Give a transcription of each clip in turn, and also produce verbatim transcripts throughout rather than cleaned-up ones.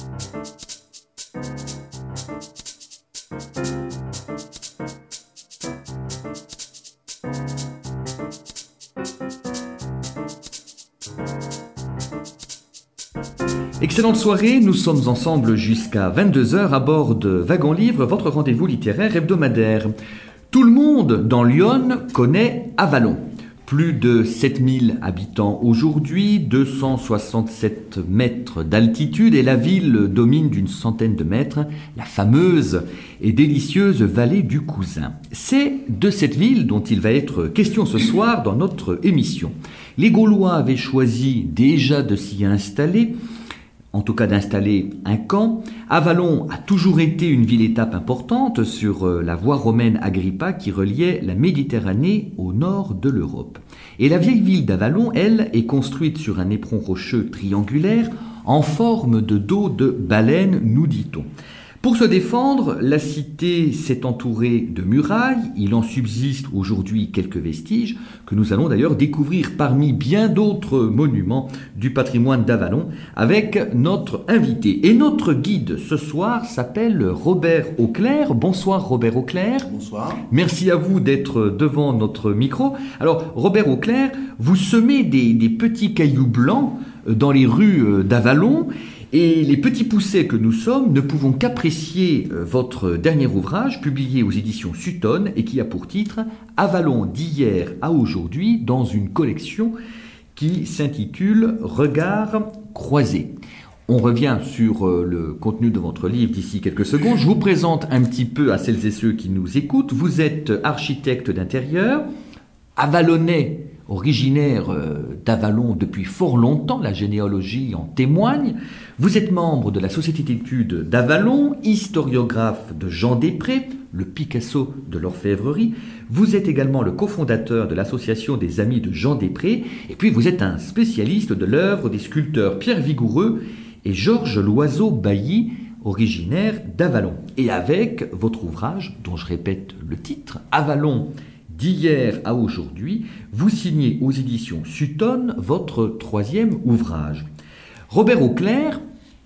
Excellente soirée, nous sommes ensemble jusqu'à vingt-deux heures à bord de Wagon Livre, votre rendez-vous littéraire hebdomadaire. Tout le monde dans Lyon connaît Avallon. Plus de sept mille habitants aujourd'hui, deux cent soixante-sept mètres d'altitude et la ville domine d'une centaine de mètres la fameuse et délicieuse vallée du Cousin. C'est de cette ville dont il va être question ce soir dans notre émission. Les Gaulois avaient choisi déjà de s'y installer, en tout cas d'installer un camp. Avallon a toujours été une ville-étape importante sur la voie romaine Agrippa qui reliait la Méditerranée au nord de l'Europe. Et la vieille ville d'Avallon, elle, est construite sur un éperon rocheux triangulaire en forme de dos de baleine, nous dit-on. Pour se défendre, la cité s'est entourée de murailles. Il en subsiste aujourd'hui quelques vestiges que nous allons d'ailleurs découvrir parmi bien d'autres monuments du patrimoine d'Avallon avec notre invité. Et notre guide ce soir s'appelle Robert Auclair. Bonsoir Robert Auclair. Bonsoir. Merci à vous d'être devant notre micro. Alors Robert Auclair, vous semez des, des petits cailloux blancs dans les rues d'Avallon. Et les petits poussets que nous sommes ne pouvons qu'apprécier votre dernier ouvrage publié aux éditions Sutton et qui a pour titre « Avallon d'hier à aujourd'hui » dans une collection qui s'intitule « Regards croisés ». On revient sur le contenu de votre livre d'ici quelques secondes. Je vous présente un petit peu à celles et ceux qui nous écoutent. Vous êtes architecte d'intérieur, avallonnais, originaire d'Avallon depuis fort longtemps, la généalogie en témoigne. Vous êtes membre de la Société d'études d'Avallon, historiographe de Jean Després, le Picasso de l'orfèvrerie. Vous êtes également le cofondateur de l'association des Amis de Jean Després. Et puis vous êtes un spécialiste de l'œuvre des sculpteurs Pierre Vigoureux et Georges Loiseau-Bailly, originaire d'Avallon. Et avec votre ouvrage, dont je répète le titre, Avallon d'hier à aujourd'hui, vous signez aux éditions Sutton votre troisième ouvrage. Robert Auclair,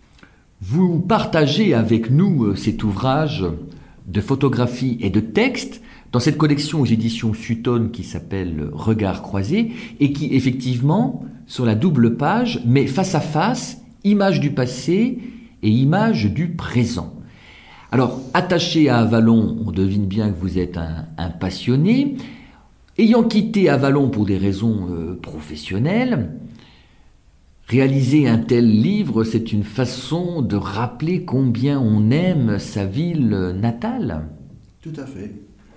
vous partagez avec nous cet ouvrage de photographie et de texte dans cette collection aux éditions Sutton qui s'appelle Regards croisés et qui effectivement, sur la double page, met face à face images du passé et images du présent. Alors, attaché à Avallon, on devine bien que vous êtes un, un passionné. Ayant quitté Avallon pour des raisons euh, professionnelles, réaliser un tel livre, c'est une façon de rappeler combien on aime sa ville natale. Tout à fait.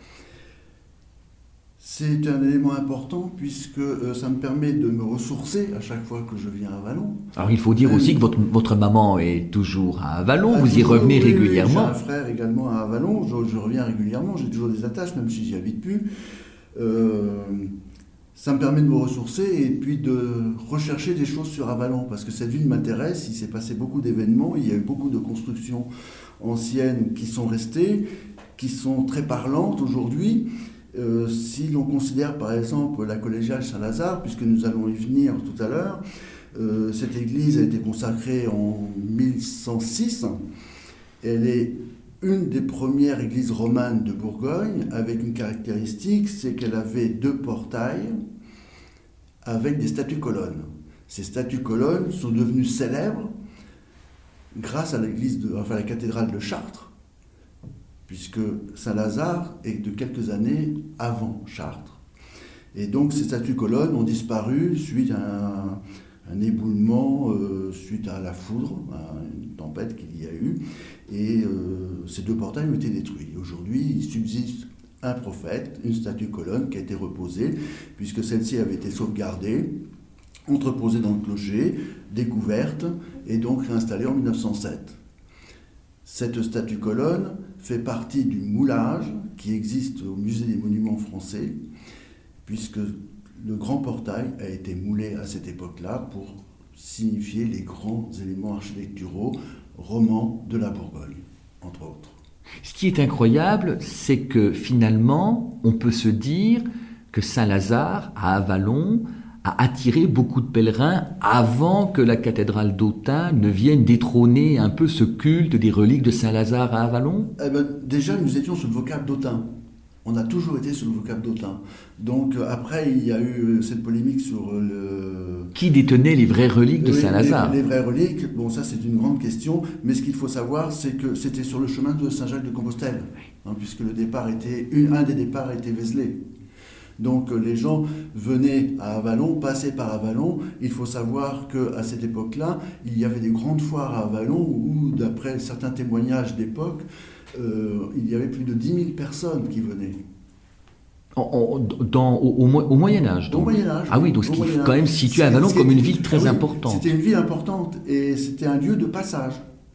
C'est un élément important puisque euh, ça me permet de me ressourcer à chaque fois que je viens à Avallon. Alors il faut dire euh, aussi que votre, votre maman est toujours à Avallon, vous y toujours, revenez oui, régulièrement. J'ai un frère également à Avallon, je, je reviens régulièrement, j'ai toujours des attaches même si j'y habite plus. Euh, ça me permet de me ressourcer et puis de rechercher des choses sur Avallon parce que cette ville m'intéresse, il s'est passé beaucoup d'événements, il y a eu beaucoup de constructions anciennes qui sont restées, qui sont très parlantes aujourd'hui. Euh, si l'on considère par exemple la collégiale Saint-Lazare, puisque nous allons y venir tout à l'heure, euh, cette église a été consacrée en mille cent six. Elle est une des premières églises romanes de Bourgogne, avec une caractéristique, c'est qu'elle avait deux portails avec des statues-colonnes. Ces statues-colonnes sont devenues célèbres grâce à l'église de, enfin, la cathédrale de Chartres, puisque Saint-Lazare est de quelques années avant Chartres. Et donc ces statues-colonnes ont disparu suite à un, un éboulement, euh, suite à la foudre, à une tempête qu'il y a eu, et euh, ces deux portails ont été détruits. Aujourd'hui, il subsiste un prophète, une statue-colonne qui a été reposée, puisque celle-ci avait été sauvegardée, entreposée dans le clocher, découverte, et donc réinstallée en mille neuf cent sept. Cette statue-colonne fait partie du moulage qui existe au Musée des Monuments Français, puisque le grand portail a été moulé à cette époque-là pour signifier les grands éléments architecturaux romans de la Bourgogne, entre autres. Ce qui est incroyable, c'est que finalement, on peut se dire que Saint-Lazare, à Avallon, a attiré beaucoup de pèlerins avant que la cathédrale d'Autun ne vienne détrôner un peu ce culte des reliques de Saint-Lazare à Avallon? Eh ben, déjà, nous étions sous le vocable d'Autun. On a toujours été sous le vocable d'Autun. Donc euh, après, il y a eu euh, cette polémique sur euh, le... Qui détenait les vraies reliques de les, Saint-Lazare? les, les vraies reliques, bon ça c'est une grande question, mais ce qu'il faut savoir c'est que c'était sur le chemin de Saint-Jacques-de-Compostelle, hein, puisque le départ était, une, un des départs était Vézelay. Donc euh, les gens venaient à Avallon, passaient par Avallon. Il faut savoir qu'à cette époque-là, il y avait des grandes foires à Avallon où, d'après certains témoignages d'époque, euh, il y avait plus de dix mille personnes qui venaient. En, en, dans, au, au, au Moyen-Âge donc. Au Moyen-Âge. Ah oui, donc ce qui Moyen-Âge. quand même situe Avallon C'est, comme c'est, une ville très ah oui, importante. C'était une ville importante et c'était un lieu de passage.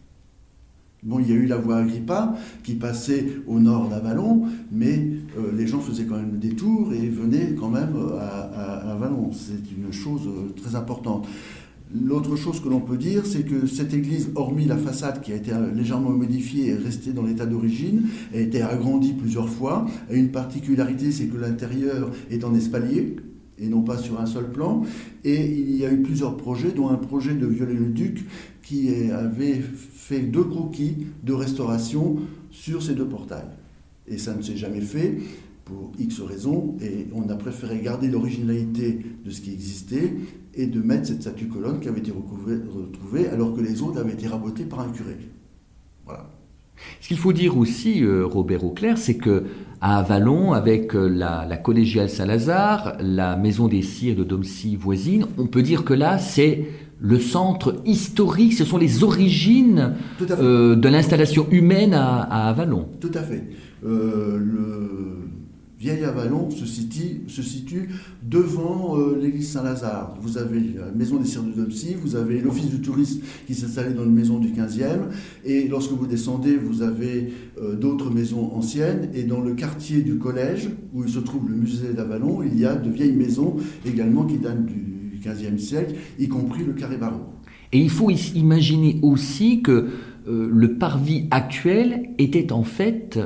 Bon, il y a eu la voie Agrippa qui passait au nord d'Avallon, mais euh, les gens faisaient quand même des tours et venaient quand même à, à, à Avallon. C'est une chose très importante. L'autre chose que l'on peut dire, c'est que cette église, hormis la façade qui a été légèrement modifiée et restée dans l'état d'origine, a été agrandie plusieurs fois. A une particularité, c'est que l'intérieur est en espalier et non pas sur un seul plan. Et il y a eu plusieurs projets, dont un projet de Viollet-le-Duc qui avait fait deux croquis de restauration sur ces deux portails. Et ça ne s'est jamais fait pour X raisons, et on a préféré garder l'originalité de ce qui existait et de mettre cette statue colonne qui avait été retrouvée alors que les autres avaient été rabotées par un curé. Voilà. Ce qu'il faut dire aussi, euh, Robert Auclair, c'est que à Avallon, avec euh, la, la collégiale Saint-Lazare, la maison des cires de Domcy voisine, on peut dire que là, c'est le centre historique, ce sont les origines euh, de l'installation humaine à, à Avallon. Tout à fait. Euh, le vieil Avallon se situe, se situe devant euh, l'église Saint-Lazare. Vous avez la maison des cires de Domcy, vous avez l'office du tourisme qui s'installait dans une maison du quinzième, et lorsque vous descendez, vous avez euh, d'autres maisons anciennes, et dans le quartier du collège, où il se trouve le musée d'Avallon, il y a de vieilles maisons également qui datent du quinzième siècle, y compris le carré barreau. Et il faut imaginer aussi que euh, le parvis actuel était en fait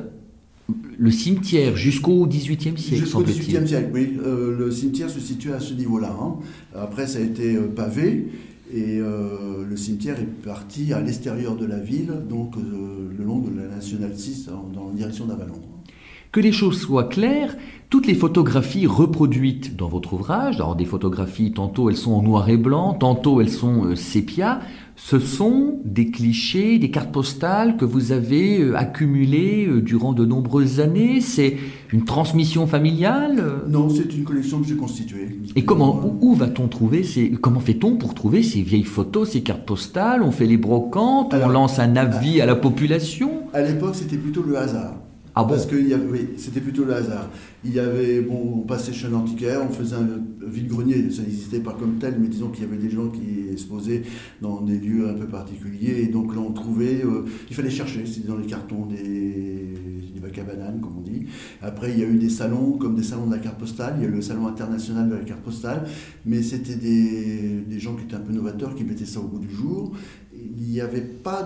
le cimetière jusqu'au dix-huitième siècle, Jusqu'au dix-huitième siècle, oui. Euh, le cimetière se situe à ce niveau-là. Hein. Après, ça a été euh, pavé, et euh, le cimetière est parti à l'extérieur de la ville, donc euh, le long de la Nationale six, dans, dans la direction d'Avallon. Que les choses soient claires, toutes les photographies reproduites dans votre ouvrage, alors des photographies, tantôt elles sont en noir et blanc, tantôt elles sont euh, sépia, ce sont des clichés, des cartes postales que vous avez euh, accumulées euh, durant de nombreuses années. C'est une transmission familiale? Non, c'est une collection que j'ai constituée. Et comment, où, où va-t-on trouver ces, comment fait-on pour trouver ces vieilles photos, ces cartes postales? On fait les brocantes, alors, on lance un avis à, à la population? À l'époque, c'était plutôt le hasard. Ah bon? Parce que il y avait, oui, c'était plutôt le hasard. Il y avait, bon, on passait chez l'antiquaire, on faisait un vide-grenier, ça n'existait pas comme tel, mais disons qu'il y avait des gens qui exposaient dans des lieux un peu particuliers, et donc là on trouvait, euh, il fallait chercher, c'était dans les cartons des, des bacs à bananes, comme on dit. Après il y a eu des salons, comme des salons de la carte postale, il y a eu le salon international de la carte postale, mais c'était des, des gens qui étaient un peu novateurs, qui mettaient ça au bout du jour. Il n'y avait pas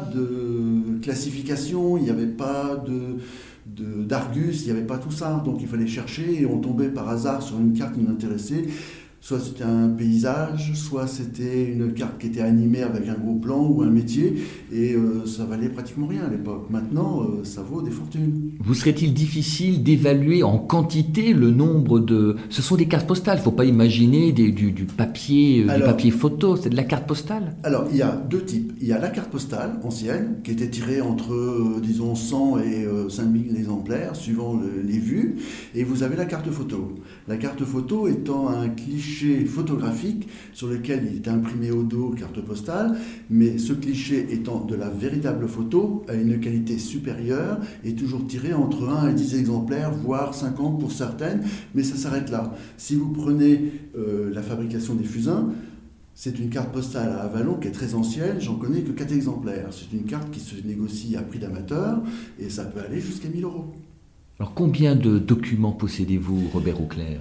de classification, il n'y avait pas de... De, d'Argus, il n'y avait pas tout ça, donc il fallait chercher et on tombait par hasard sur une carte qui nous intéressait. Soit c'était un paysage, soit c'était une carte qui était animée avec un gros plan ou un métier, et euh, ça valait pratiquement rien à l'époque. Maintenant, euh, ça vaut des fortunes. Vous serait-il difficile d'évaluer en quantité le nombre de... Ce sont des cartes postales, il ne faut pas imaginer des, du, du, papier, alors, du papier photo, c'est de la carte postale? Alors, il y a deux types. Il y a la carte postale ancienne, qui était tirée entre, euh, disons, cent et euh, cinq mille exemplaires, suivant le, les vues, et vous avez la carte photo. La carte photo étant un cliché photographique sur lequel il est imprimé au dos carte postale, mais ce cliché étant de la véritable photo à une qualité supérieure et toujours tiré entre un et dix exemplaires, voire cinquante pour certaines, mais ça s'arrête là. Si vous prenez euh, la fabrication des fusains, c'est une carte postale à Avallon qui est très ancienne, j'en connais que quatre exemplaires. C'est une carte qui se négocie à prix d'amateur et ça peut aller jusqu'à mille euros. Alors combien de documents possédez-vous, Robert Auclair?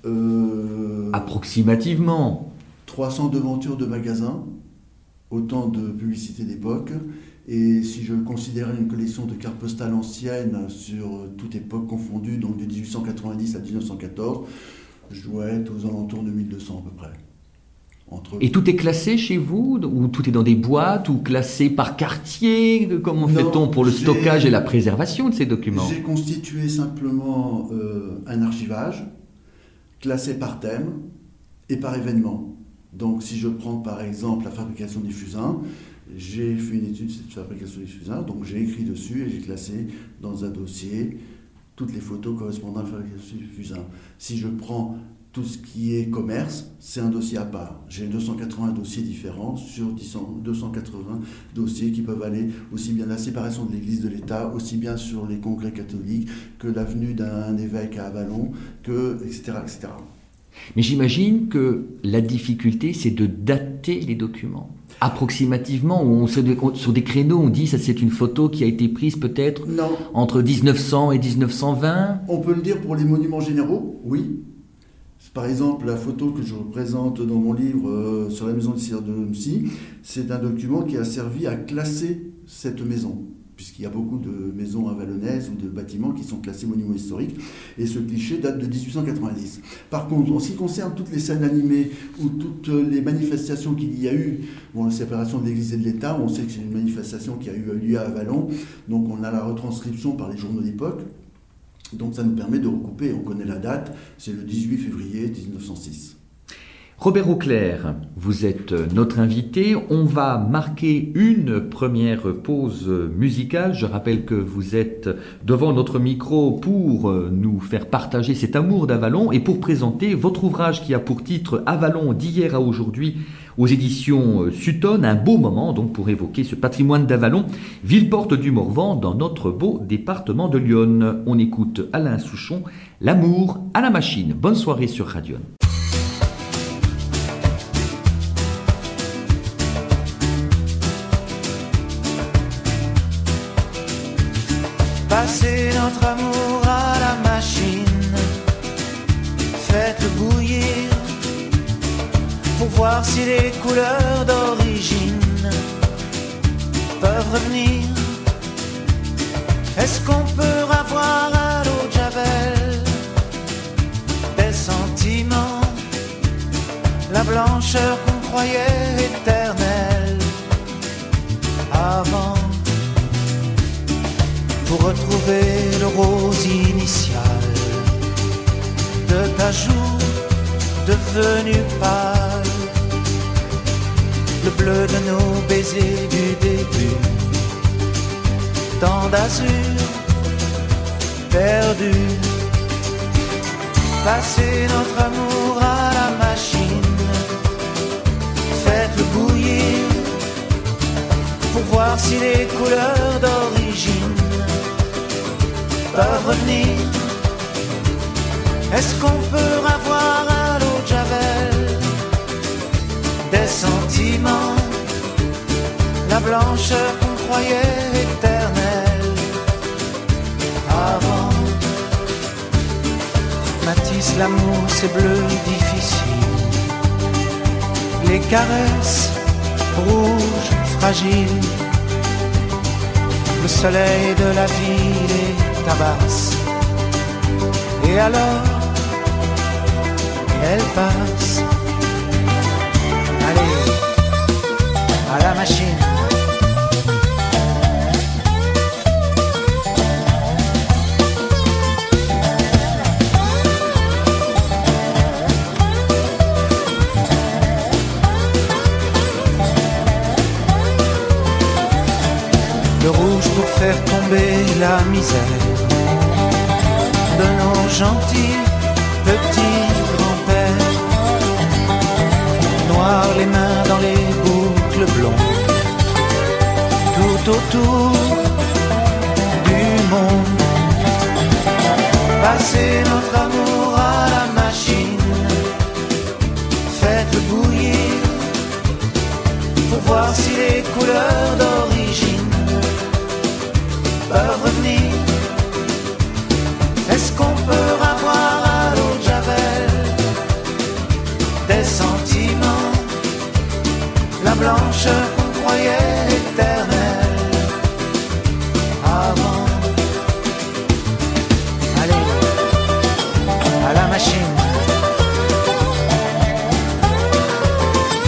euh, Approximativement trois cents devantures de magasins, autant de publicités d'époque, et si je considérais une collection de cartes postales anciennes sur toute époque confondue, donc de dix-huit cent quatre-vingt-dix à mille neuf cent quatorze, je dois être aux alentours de mille deux cents à peu près. Entre... Et tout est classé chez vous? Ou tout est dans des boîtes? Ou classé par quartier? Comment Non, fait-on pour le j'ai- stockage et la préservation de ces documents? J'ai constitué simplement euh, un archivage classé par thème et par événement. Donc si je prends par exemple la fabrication des fusains, j'ai fait une étude sur la fabrication des fusains, donc j'ai écrit dessus et j'ai classé dans un dossier toutes les photos correspondant à la fabrication des fusains. Si je prends tout ce qui est commerce, c'est un dossier à part. J'ai deux cent quatre-vingts dossiers différents sur deux cent quatre-vingts dossiers qui peuvent aller aussi bien la séparation de l'Église de l'État, aussi bien sur les congrès catholiques, que l'avenue d'un évêque à Avallon, que, et cetera, et cetera. Mais j'imagine que la difficulté, c'est de dater les documents. Approximativement, on, sur des créneaux, on dit que c'est une photo qui a été prise peut-être Non. entre dix-neuf cents et dix-neuf cent vingt. On peut le dire pour les monuments généraux, oui. Par exemple, la photo que je représente dans mon livre euh, sur la maison de cire de Mcy, c'est un document qui a servi à classer cette maison, puisqu'il y a beaucoup de maisons avallonnaises ou de bâtiments qui sont classés monuments historiques, et ce cliché date de dix-huit cent quatre-vingt-dix. Par contre, en ce qui concerne toutes les scènes animées ou toutes les manifestations qu'il y a eu, bon, la séparation de l'Église et de l'État, on sait que c'est une manifestation qui a eu lieu à Avallon, donc on a la retranscription par les journaux d'époque. Donc ça nous permet de recouper, on connaît la date, c'est le dix-huit février mille neuf cent six. Robert Auclair, vous êtes notre invité. On va marquer une première pause musicale. Je rappelle que vous êtes devant notre micro pour nous faire partager cet amour d'Avallon et pour présenter votre ouvrage qui a pour titre « Avallon d'hier à aujourd'hui » aux éditions Sutton. Un beau moment donc pour évoquer ce patrimoine d'Avallon, ville-porte du Morvan dans notre beau département de l'Yonne. On écoute Alain Souchon, « L'amour à la machine ». Bonne soirée sur Radion. Passez notre amour à la machine, faites-le bouillir pour voir si les couleurs d'origine peuvent revenir. Est-ce qu'on peut avoir à l'eau de Javel des sentiments, la blancheur qu'on croyait éternelle avant? Pour retrouver le rose initial de ta joue devenue pâle, le bleu de nos baisers du début, tant d'azur perdu. Passez notre amour à la machine, faites-le bouillir pour voir si les couleurs d'origine peuvent revenir. Est-ce qu'on peut avoir à l'eau de Javel des sentiments, la blancheur qu'on croyait éternelle avant? Matisse, l'amour c'est bleu difficile, les caresses rouges fragiles, le soleil de la ville est tabasse. Et alors, elle passe. Allez, à la machine. Le rouge pour faire tomber la misère de nos gentils petits grands-pères, noir les mains dans les boucles blondes, tout autour du monde. Passez notre amour à la machine, faites-le bouillir pour voir si les couleurs d'origine peuvent revenir. Est-ce qu'on peut avoir à l'eau de Javel des sentiments, la blancheur qu'on croyait éternelle avant? Allez, à la machine.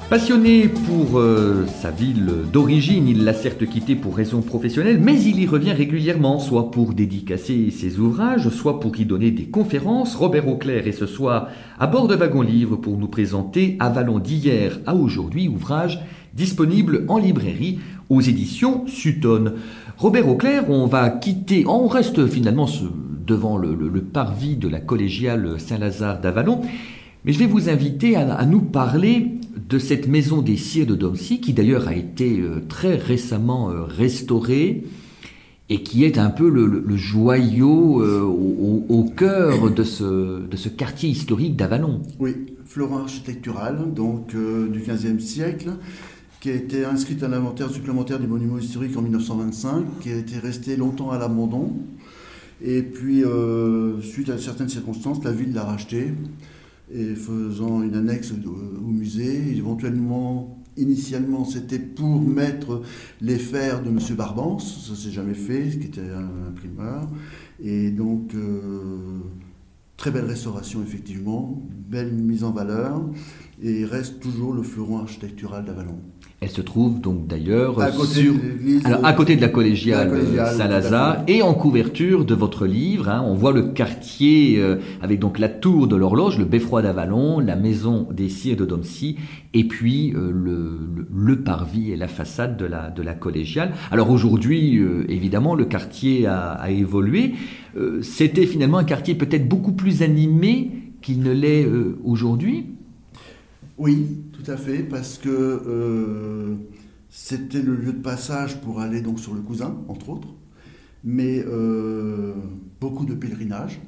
Passionné pour euh, sa ville d'origine, il l'a certes quittée pour raisons professionnelles, mais il y revient régulièrement, soit pour dédicacer ses ouvrages, soit pour y donner des conférences. Robert Auclair est ce soir à bord de Wagon Livre pour nous présenter Avalon d'hier à aujourd'hui, ouvrage disponible en librairie aux éditions Sutton. Robert Auclair, on va quitter, on reste finalement ce, devant le, le, le parvis de la collégiale Saint-Lazare d'Avalon, mais je vais vous inviter à, à nous parler de cette maison des Sires de Domcy, qui d'ailleurs a été euh, très récemment euh, restaurée et qui est un peu le, le, le joyau euh, au, au cœur de ce, de ce quartier historique d'Avalon. Oui, fleuron architectural donc euh, du quinzième siècle, qui a été inscrite à l'inventaire supplémentaire des monuments historiques en mille neuf cent vingt-cinq, qui a été resté longtemps à l'abandon. Et puis, euh, suite à certaines circonstances, la ville l'a racheté, et faisant une annexe au musée. Éventuellement, initialement, c'était pour mettre les fers de M. Barbance, ça s'est jamais fait, qui était un imprimeur. Et donc, euh, très belle restauration, effectivement, belle mise en valeur, et il reste toujours le fleuron architectural d'Avalon. Elle se trouve donc d'ailleurs à côté sur, de l'église, alors, à côté de la collégiale, la collégiale Saint-Lazare, et en couverture de votre livre, hein, on voit le quartier euh, avec donc la tour de l'horloge, le beffroi d'Avalon, la maison des Sires de Domcy, et puis euh, le, le, le parvis et la façade de la, de la collégiale. Alors aujourd'hui, euh, évidemment, le quartier a, a évolué. Euh, c'était finalement un quartier peut-être beaucoup plus animé qu'il ne l'est euh, aujourd'hui. Oui, tout à fait, parce que euh, c'était le lieu de passage pour aller donc sur le Cousin, entre autres, mais euh, beaucoup de pèlerinages.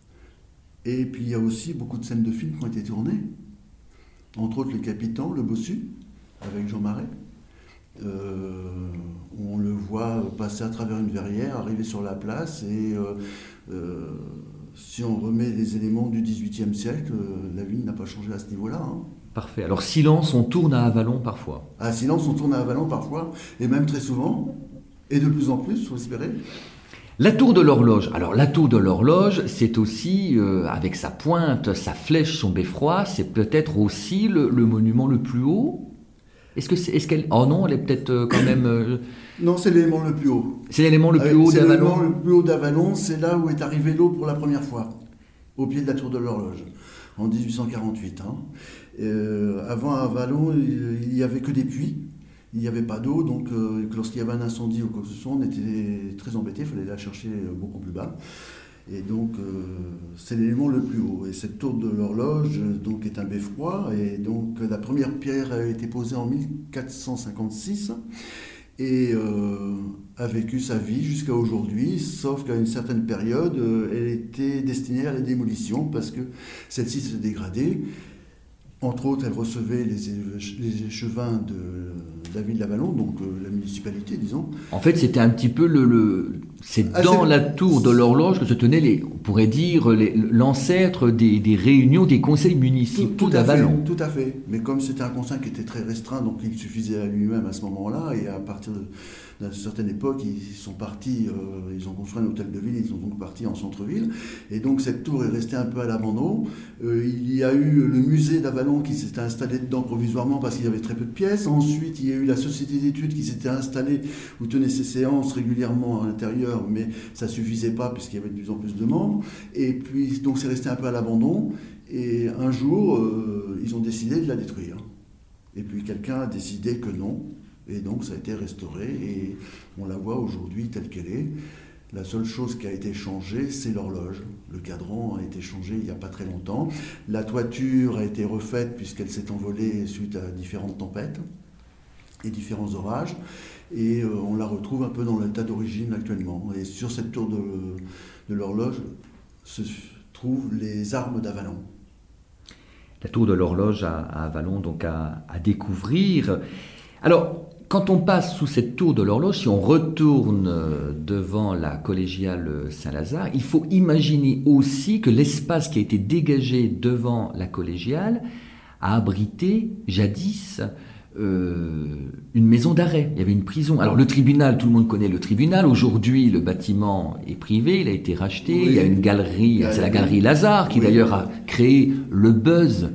Et puis il y a aussi beaucoup de scènes de films qui ont été tournées, entre autres Le Capitan, Le Bossu, avec Jean Marais. Euh, on le voit passer à travers une verrière, arriver sur la place, et euh, euh, si on remet les éléments du dix-huitième siècle, euh, la ville n'a pas changé à ce niveau-là. Hein. Parfait. Alors silence, on tourne à Avalon parfois. À silence, on tourne à Avalon parfois, et même très souvent, et de plus en plus, il faut espérer. La tour de l'horloge. Alors la tour de l'horloge, c'est aussi, euh, avec sa pointe, sa flèche, son beffroi, c'est peut-être aussi le, le monument le plus haut. Est-ce que c'est, est-ce qu'elle, oh non, elle est peut-être euh, quand même. Euh... Non, c'est l'élément le plus haut. C'est l'élément le plus euh, haut c'est d'Avalon. L'élément le plus haut d'Avalon, c'est là où est arrivée l'eau pour la première fois, au pied de la tour de l'horloge, en dix-huit cent quarante-huit. Hein. Euh, avant à Avalon, il n'y avait que des puits, il n'y avait pas d'eau, donc euh, lorsqu'il y avait un incendie ou quoi que ce soit, on était très embêtés, il fallait la chercher beaucoup plus bas. Et donc, euh, c'est l'élément le plus haut. Et cette tour de l'horloge donc, est un beffroi. Et donc, la première pierre a été posée en mille quatre cent cinquante-six et euh, a vécu sa vie jusqu'à aujourd'hui, sauf qu'à une certaine période, euh, elle était destinée à la démolition parce que celle-ci s'est dégradée. Entre autres, elle recevait les, les échevins de, de la ville d'Avalon, donc euh, la municipalité, disons. En fait, c'était un petit peu le... le c'est ah, dans c'est... la tour de l'horloge que se tenaient, les, on pourrait dire, les, l'ancêtre des, des réunions des conseils municipaux tout, tout d'Avalon. Fait, tout à fait. Mais comme c'était un conseil qui était très restreint, donc il suffisait à lui-même à ce moment-là, et à partir de, d'une certaine époque, ils sont partis, euh, ils ont construit un hôtel de ville, ils sont donc partis en centre-ville. Et donc cette tour est restée un peu à l'abandon. Euh, il y a eu le musée d'Avalon qui s'était installé dedans provisoirement parce qu'il y avait très peu de pièces. Ensuite, il y a eu la société d'études qui s'était installée, où tenait ses séances régulièrement à l'intérieur, mais ça ne suffisait pas puisqu'il y avait de plus en plus de membres. Et puis, donc c'est resté un peu à l'abandon. Et un jour, euh, ils ont décidé de la détruire. Et puis quelqu'un a décidé que non. Et donc ça a été restauré et on la voit aujourd'hui telle qu'elle est. La seule chose qui a été changée, c'est l'horloge. Le cadran a été changé il n'y a pas très longtemps. La toiture a été refaite puisqu'elle s'est envolée suite à différentes tempêtes et différents orages. Et euh, on la retrouve un peu dans l'état d'origine actuellement. Et sur cette tour de, de l'horloge se trouvent les armes d'Avalon. La tour de l'horloge à, à Avalon, donc à, à découvrir. Alors, quand on passe sous cette tour de l'horloge, si on retourne devant la collégiale Saint-Lazare, il faut imaginer aussi que l'espace qui a été dégagé devant la collégiale a abrité jadis euh, une maison d'arrêt. Il y avait une prison. Alors le tribunal, tout le monde connaît le tribunal. Aujourd'hui, le bâtiment est privé, il a été racheté. Oui. Il y a une galerie, c'est la galerie Lazare qui oui. d'ailleurs a créé le buzz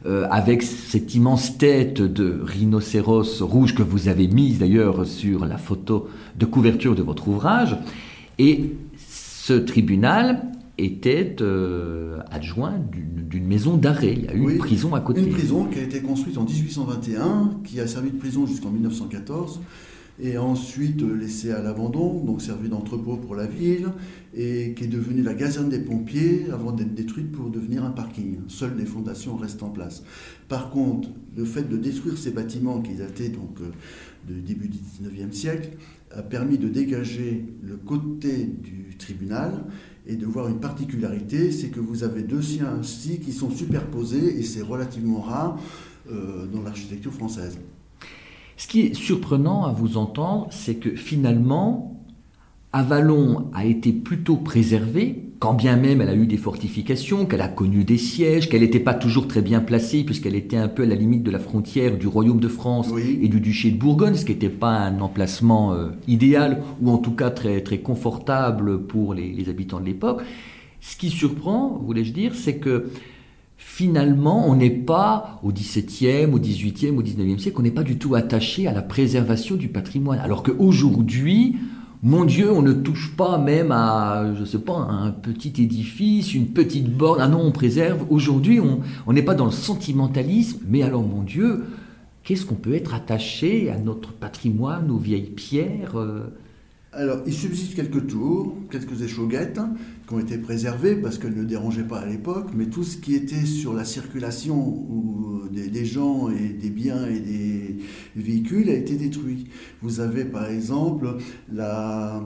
euh, avec cette immense tête de rhinocéros rouge que vous avez mise d'ailleurs sur la photo de couverture de votre ouvrage. Et ce tribunal était euh, adjoint d'une, d'une maison d'arrêt. Il y a eu oui, une prison à côté. Une prison qui a été construite en dix-huit cent vingt et un, qui a servi de prison jusqu'en mille neuf cent quatorze, et ensuite laissée à l'abandon, donc servi d'entrepôt pour la ville, et qui est devenue la caserne des pompiers avant d'être détruite pour devenir un parking. Seules les fondations restent en place. Par contre, le fait de détruire ces bâtiments qui dataient donc euh, du début du dix-neuvième siècle a permis de dégager le côté du tribunal et de voir une particularité, c'est que vous avez deux siens ainsi qui sont superposés, et c'est relativement rare euh, dans l'architecture française. Ce qui est surprenant à vous entendre, c'est que finalement, Avallon a été plutôt préservée, quand bien même elle a eu des fortifications, qu'elle a connu des sièges, qu'elle n'était pas toujours très bien placée, puisqu'elle était un peu à la limite de la frontière du Royaume de France oui. et du Duché de Bourgogne, ce qui n'était pas un emplacement euh, idéal, ou en tout cas très, très confortable pour les, les habitants de l'époque. Ce qui surprend, voulais-je dire, c'est que finalement, on n'est pas au dix-septième, au dix-huitième, au dix-neuvième siècle, on n'est pas du tout attaché à la préservation du patrimoine. Alors qu'aujourd'hui, mon Dieu, on ne touche pas même à, je sais pas, un petit édifice, une petite borne. Ah non, on préserve. Aujourd'hui, on n'est pas dans le sentimentalisme, mais alors, mon Dieu, qu'est-ce qu'on peut être attaché à notre patrimoine, aux vieilles pierres euh... Alors, il subsiste quelques tours, quelques échauguettes qui ont été préservées parce qu'elles ne dérangeaient pas à l'époque, mais tout ce qui était sur la circulation des, des gens et des biens et des véhicules a été détruit. Vous avez par exemple la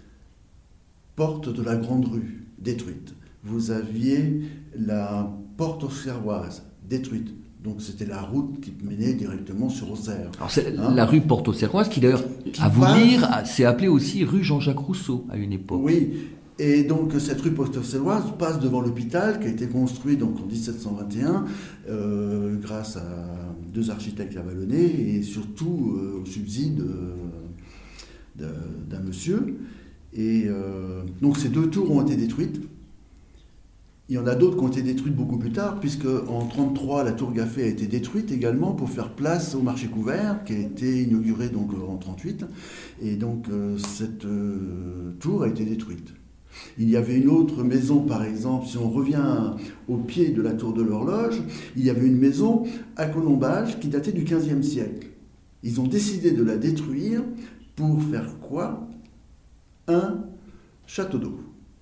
porte de la Grande Rue détruite. Vous aviez la porte auxerroise détruite. Donc c'était la route qui menait directement sur Auxerre. Alors c'est hein la rue Porte-Auxerroise qui d'ailleurs, qui à vous passe... lire, s'est appelée aussi rue Jean-Jacques Rousseau à une époque. Oui, et donc cette rue Porte-Auxerroise passe devant l'hôpital qui a été construit donc en dix-sept cent vingt et un euh, grâce à deux architectes avallonnais et surtout euh, au subside euh, d'un monsieur. Et euh, donc ces deux tours ont été détruites. Il y en a d'autres qui ont été détruites beaucoup plus tard, puisque en mille neuf cent trente-trois, la tour Gaffet a été détruite également pour faire place au marché couvert, qui a été inauguré donc en mille neuf cent trente-huit. Et donc euh, cette euh, tour a été détruite. Il y avait une autre maison, par exemple, si on revient au pied de la tour de l'horloge, il y avait une maison à Colombage qui datait du quinzième siècle. Ils ont décidé de la détruire pour faire quoi? Un château d'eau.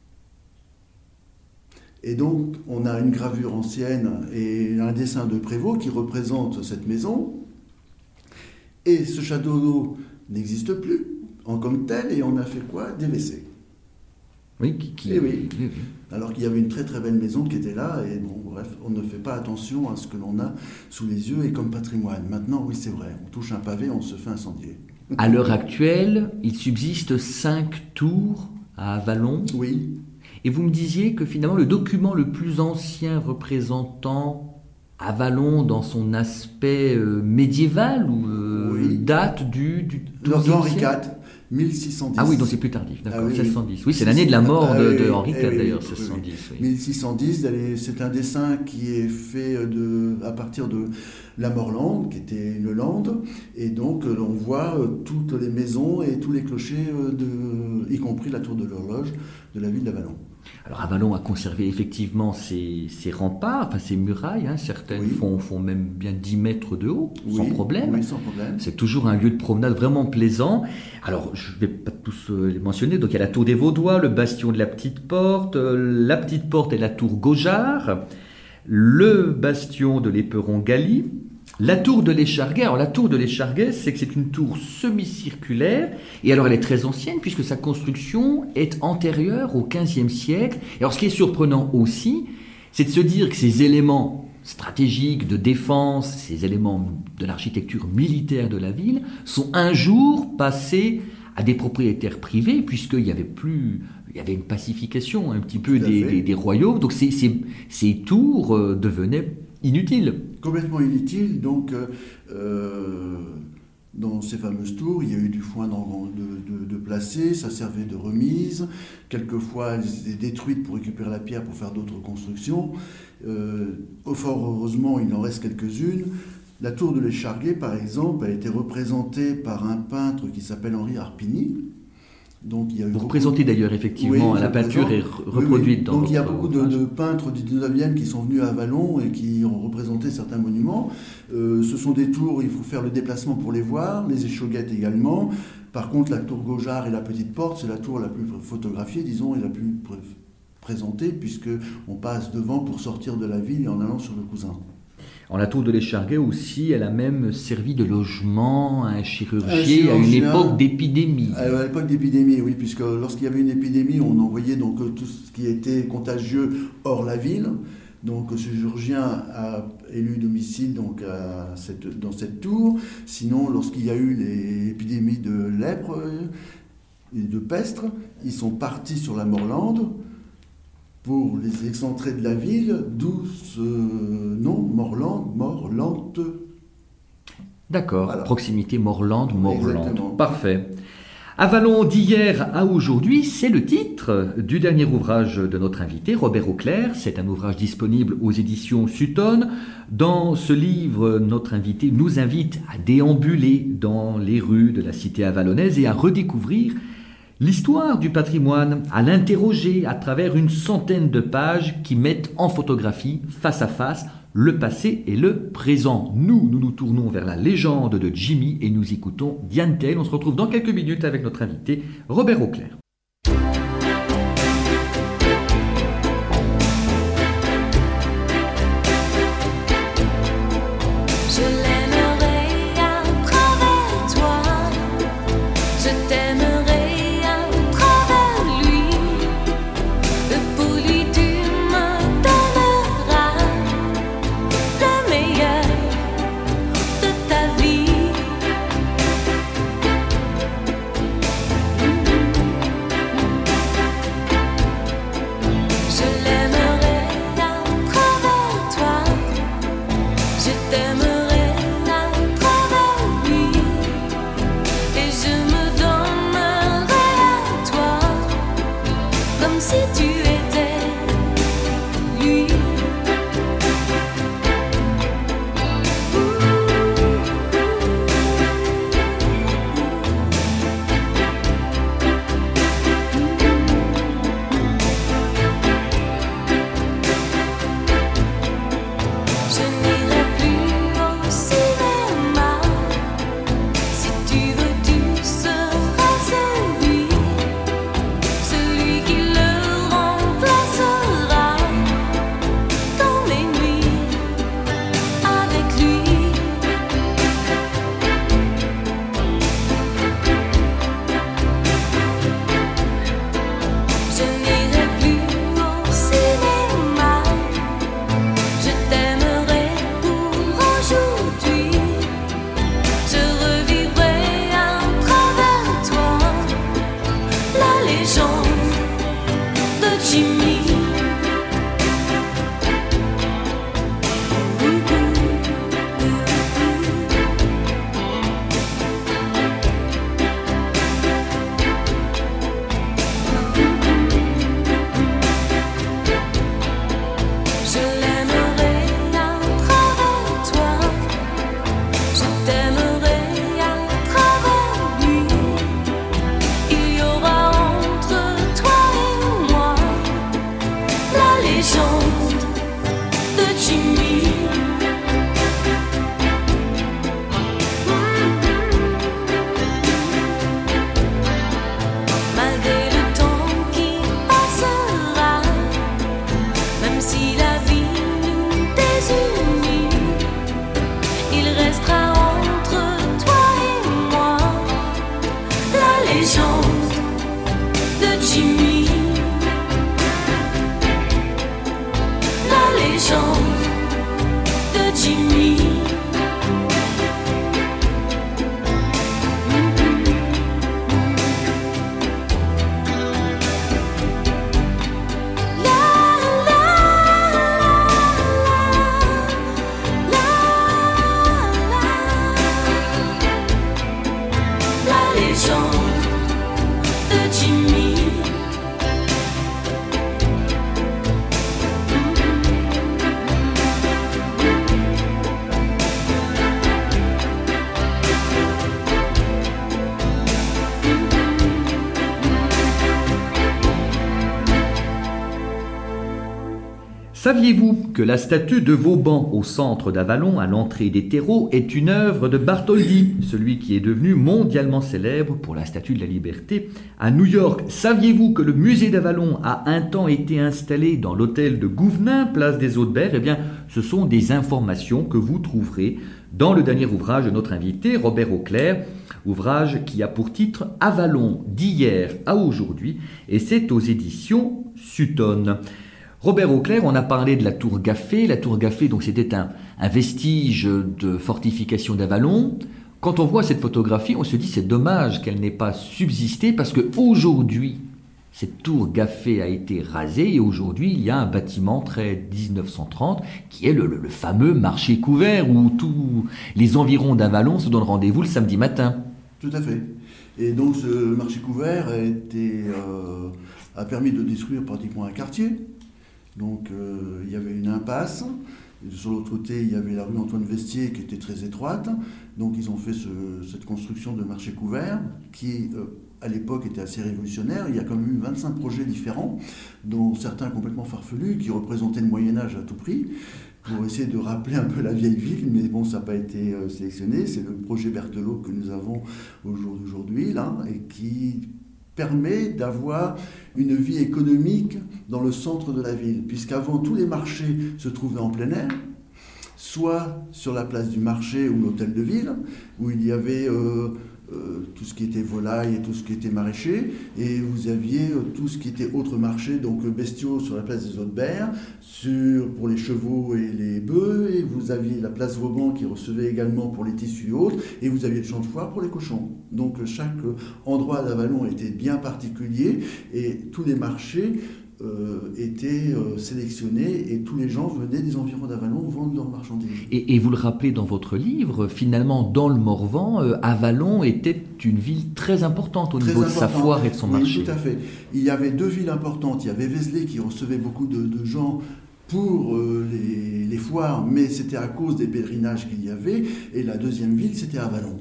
Et donc, on a une gravure ancienne et un dessin de Prévost qui représente cette maison. Et ce château d'eau n'existe plus en comme tel, et on a fait quoi? Des W C. Oui, qui, qui... Et oui. oui, oui. Alors qu'il y avait une très très belle maison qui était là, et bon, bref, on ne fait pas attention à ce que l'on a sous les yeux et comme patrimoine. Maintenant, oui, c'est vrai, on touche un pavé, on se fait incendier. À l'heure actuelle, il subsiste cinq tours à Avallon. Oui. Et vous me disiez que finalement le document le plus ancien représentant Avallon dans son aspect euh, médiéval ou euh, oui. date du, du lors de Henri quatre, mille six cent dix. Ah oui, donc c'est plus tardif, d'accord, ah oui, seize cent dix. Oui, c'est l'année de la mort ah, de, de Henri quatre, eh d'ailleurs, oui, seize cent dix. Oui. mille six cent dix, c'est un dessin qui est fait de, à partir de la Morlande, qui était une lande, et donc on voit toutes les maisons et tous les clochers, de, y compris la tour de l'horloge de la ville d'Avallon. Alors Avallon a conservé effectivement ses, ses remparts, enfin ses murailles, hein, certaines oui. font, font même bien dix mètres de haut, oui, sans problème. Oui, sans problème. C'est toujours un lieu de promenade vraiment plaisant. Alors je ne vais pas tous les mentionner, donc il y a la tour des Vaudois, le bastion de la Petite Porte, la Petite Porte et la tour Gaujard, le bastion de l'Éperon-Galy, la tour de l'Écharguet. Alors la tour de l'Écharguet, c'est que c'est une tour semi-circulaire, et alors elle est très ancienne puisque sa construction est antérieure au quinzième siècle. Et alors ce qui est surprenant aussi, c'est de se dire que ces éléments stratégiques de défense, ces éléments de l'architecture militaire de la ville, sont un jour passés à des propriétaires privés, puisqu'il y avait plus, il y avait une pacification un petit peu des, des, des royaumes, donc ces, ces, ces tours euh, devenaient inutiles. Complètement inutiles, donc euh, dans ces fameuses tours, il y a eu du foin dans- de, de, de placé, ça servait de remise. Quelquefois, elles étaient détruites pour récupérer la pierre pour faire d'autres constructions. Euh, fort heureusement, il en reste quelques-unes. La tour de l'Écharguet, par exemple, a été représentée par un peintre qui s'appelle Henri Arpigny. Donc, il y a eu Vous beaucoup- représentez d'ailleurs effectivement, Oui, la je peinture présente. est re- Oui, oui. reproduite dans Donc il y a votre beaucoup de, ouvrage. de peintres du dix-neuvième qui sont venus à Avallon et qui ont représenté certains monuments. Euh, ce sont des tours, il faut faire le déplacement pour les voir, les échauguettes également. Par contre, la tour Gaujard et la Petite Porte, c'est la tour la plus photographiée, disons, et la plus pr- présentée, puisqu'on passe devant pour sortir de la ville et en allant sur le Cousin. En la tour de l'Écharguet aussi, elle a même servi de logement à un chirurgien, Un chirurgien. à une époque d'épidémie. À l'époque d'épidémie, oui, puisque lorsqu'il y avait une épidémie, on envoyait donc euh, tout ce qui était contagieux hors la ville. Donc, ce chirurgien a élu domicile donc, à cette- dans cette tour. Sinon, lorsqu'il y a eu les épidémies de lèpre euh, et de peste, ils sont partis sur la Morlande pour les excentrés de la ville, d'où ce nom, Morlande, Morlante. D'accord, Voilà. proximité Morlande, Morlande. Exactement. Parfait. Avalon d'hier à aujourd'hui, c'est le titre du dernier ouvrage de notre invité, Robert Auclair. C'est un ouvrage disponible aux éditions Sutton. Dans ce livre, notre invité nous invite à déambuler dans les rues de la cité avalonnaise et à redécouvrir l'histoire du patrimoine, à l'interroger à travers une centaine de pages qui mettent en photographie, face à face, le passé et le présent. Nous, nous nous tournons vers la légende de Jimmy et nous écoutons Diane Tell. On se retrouve dans quelques minutes avec notre invité Robert Auclair. Je l'aimerai à travers toi, je t'aimerai à travers lui, et pour lui tu me donneras le meilleur de ta vie. Je l'aimerai à travers toi, je t'aimerai à travers lui, et je me donnerai à toi, comme si tu étais lui. Je n'irai plus au cinéma. Si tu veux, tu seras celui, celui qui le remplacera dans mes nuits avec lui. Je n'irai plus au cinéma. Je t'aimerai pour aujourd'hui. Je revivrai à travers toi la légende de Jimmy. Je l'aimerai à travers toi, je t'aimerai à travers lui. Il y aura entre toi et moi Saviez-vous que la statue de Vauban au centre d'Avalon, à l'entrée des terreaux, est une œuvre de Bartholdi, celui qui est devenu mondialement célèbre pour la Statue de la Liberté à New York? Saviez-vous que le musée d'Avalon a un temps été installé dans l'hôtel de Gouvenin, place des Hauts-de-Berre? Eh bien, ce sont des informations que vous trouverez dans le dernier ouvrage de notre invité, Robert Auclair, ouvrage qui a pour titre « Avalon d'hier à aujourd'hui » et c'est aux éditions Sutton. Robert Auclair, on a parlé de la tour Gaffé. La tour Gaffé, donc c'était un, un vestige de fortification d'Avalon. Quand on voit cette photographie, on se dit c'est dommage qu'elle n'ait pas subsisté parce qu'aujourd'hui, cette tour Gaffé a été rasée et aujourd'hui, il y a un bâtiment très dix-neuf cent trente qui est le, le, le fameux marché couvert où tous les environs d'Avalon se donnent rendez-vous le samedi matin. Tout à fait. Et donc ce marché couvert a, été, euh, a permis de détruire pratiquement un quartier. Donc euh, il y avait une impasse, et sur l'autre côté il y avait la rue Antoine Vestier qui était très étroite, donc ils ont fait ce, cette construction de marché couvert qui euh, à l'époque était assez révolutionnaire. Il y a quand même eu vingt-cinq projets différents, dont certains complètement farfelus qui représentaient le Moyen-Âge à tout prix, pour essayer de rappeler un peu la vieille ville, mais bon, ça n'a pas été euh, sélectionné. C'est le projet Berthelot que nous avons au jour d'aujourd'hui, là, et qui permet d'avoir une vie économique dans le centre de la ville, puisqu'avant tous les marchés se trouvaient en plein air, soit sur la place du marché ou l'hôtel de ville, où il y avait euh, euh, tout ce qui était volaille et tout ce qui était maraîcher, et vous aviez euh, tout ce qui était autres marchés, donc bestiaux sur la place des Hauts-de-Berre, sur, pour les chevaux et les bœufs, et vous aviez la place Vauban qui recevait également pour les tissus et autres, et vous aviez le champ de foire pour les cochons. Donc chaque endroit d'Avalon était bien particulier, et tous les marchés Euh, étaient euh, sélectionnés et tous les gens venaient des environs d'Avalon vendre leurs marchandises. Et, et vous le rappelez dans votre livre, finalement, dans le Morvan, euh, Avalon était une ville très importante au très niveau important. de sa foire et de son oui, marché. Tout à fait. Il y avait deux villes importantes. Il y avait Vézelay qui recevait beaucoup de, de gens pour euh, les, les foires, mais c'était à cause des pèlerinages qu'il y avait. Et la deuxième ville, c'était Avalon.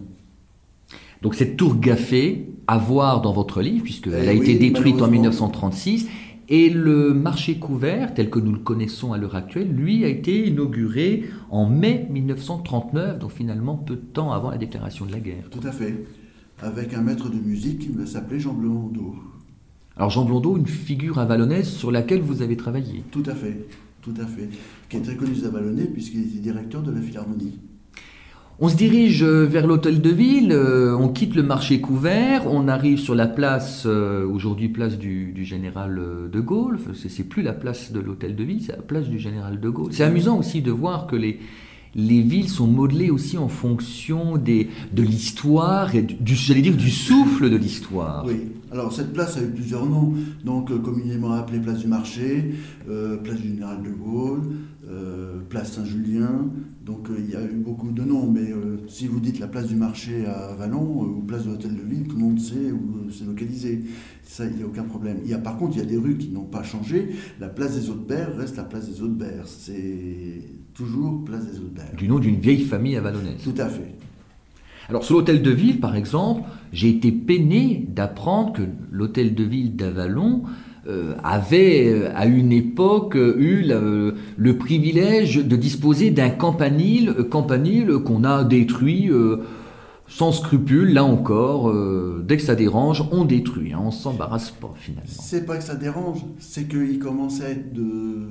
Donc cette tour Gaffé, à voir dans votre livre, puisqu'elle Eh a oui, été détruite en malheureusement. mille neuf cent trente-six, et le marché couvert, tel que nous le connaissons à l'heure actuelle, lui a été inauguré en mai mille neuf cent trente-neuf, donc finalement peu de temps avant la déclaration de la guerre. Tout à fait. Avec un maître de musique qui s'appelait Jean Blondeau. Alors Jean Blondeau, une figure avalonnaise sur laquelle vous avez travaillé. Tout à fait, tout à fait. Qui est très connu des Avalonnais puisqu'il était directeur de la Philharmonie. On se dirige vers l'hôtel de ville, euh, on quitte le marché couvert, on arrive sur la place, euh, aujourd'hui place du, du général de Gaulle, enfin, c'est, c'est plus la place de l'hôtel de ville, c'est la place du général de Gaulle. C'est amusant aussi de voir que les, les villes sont modelées aussi en fonction des, de l'histoire, et du, j'allais dire du souffle de l'histoire. Oui, alors cette place a eu plusieurs noms, donc euh, communément appelée place du marché, euh, place du général de Gaulle, euh, place Saint-Julien, donc euh, il y a eu beaucoup de noms, mais euh, si vous dites la place du marché à Avalon euh, ou place de l'hôtel de ville, tout le monde sait où euh, c'est localisé, ça il n'y a aucun problème. Il y a, par contre, il y a des rues qui n'ont pas changé, la place des Hauts-de-Berre reste la place des Hauts-de-Berre, c'est toujours place des Hauts-de-Berre. Du nom d'une vieille famille avalonnaise. Tout à fait. Alors sur l'hôtel de ville, par exemple, j'ai été peiné d'apprendre que l'hôtel de ville d'Avalon euh, avait, euh, à une époque, euh, eu le, le privilège de disposer d'un campanile, euh, campanile qu'on a détruit euh, sans scrupule, là encore. Euh, dès que ça dérange, on détruit, hein, on ne s'embarrasse pas finalement. C'est pas que ça dérange, c'est qu'il commençait à être de...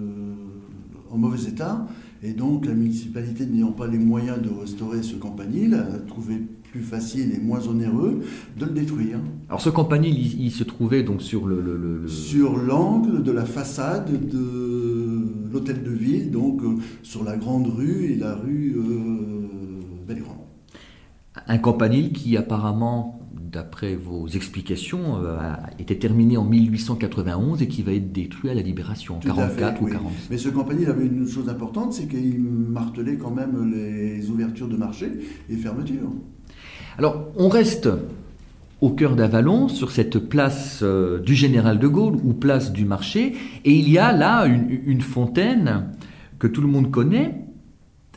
en mauvais état. Et donc la municipalité, n'ayant pas les moyens de restaurer ce campanile, a trouvé plus facile et moins onéreux de le détruire. Alors ce campanile, il, il se trouvait donc sur le... le, le, le... Sur l'angle de la façade de l'hôtel de ville, donc euh, sur la grande rue et la rue euh, Belgrand. Un campanile qui apparemment, d'après vos explications, euh, a été terminé en mille huit cent quatre-vingt-onze et qui va être détruit à la Libération en Tout à quarante-quatre fait, ou oui. quarante-cinq. Mais ce campanile avait une chose importante, c'est qu'il martelait quand même les ouvertures de marché et fermetures. Alors, on reste au cœur d'Avalon, sur cette place euh, du Général de Gaulle, ou place du marché, et il y a là une, une fontaine que tout le monde connaît.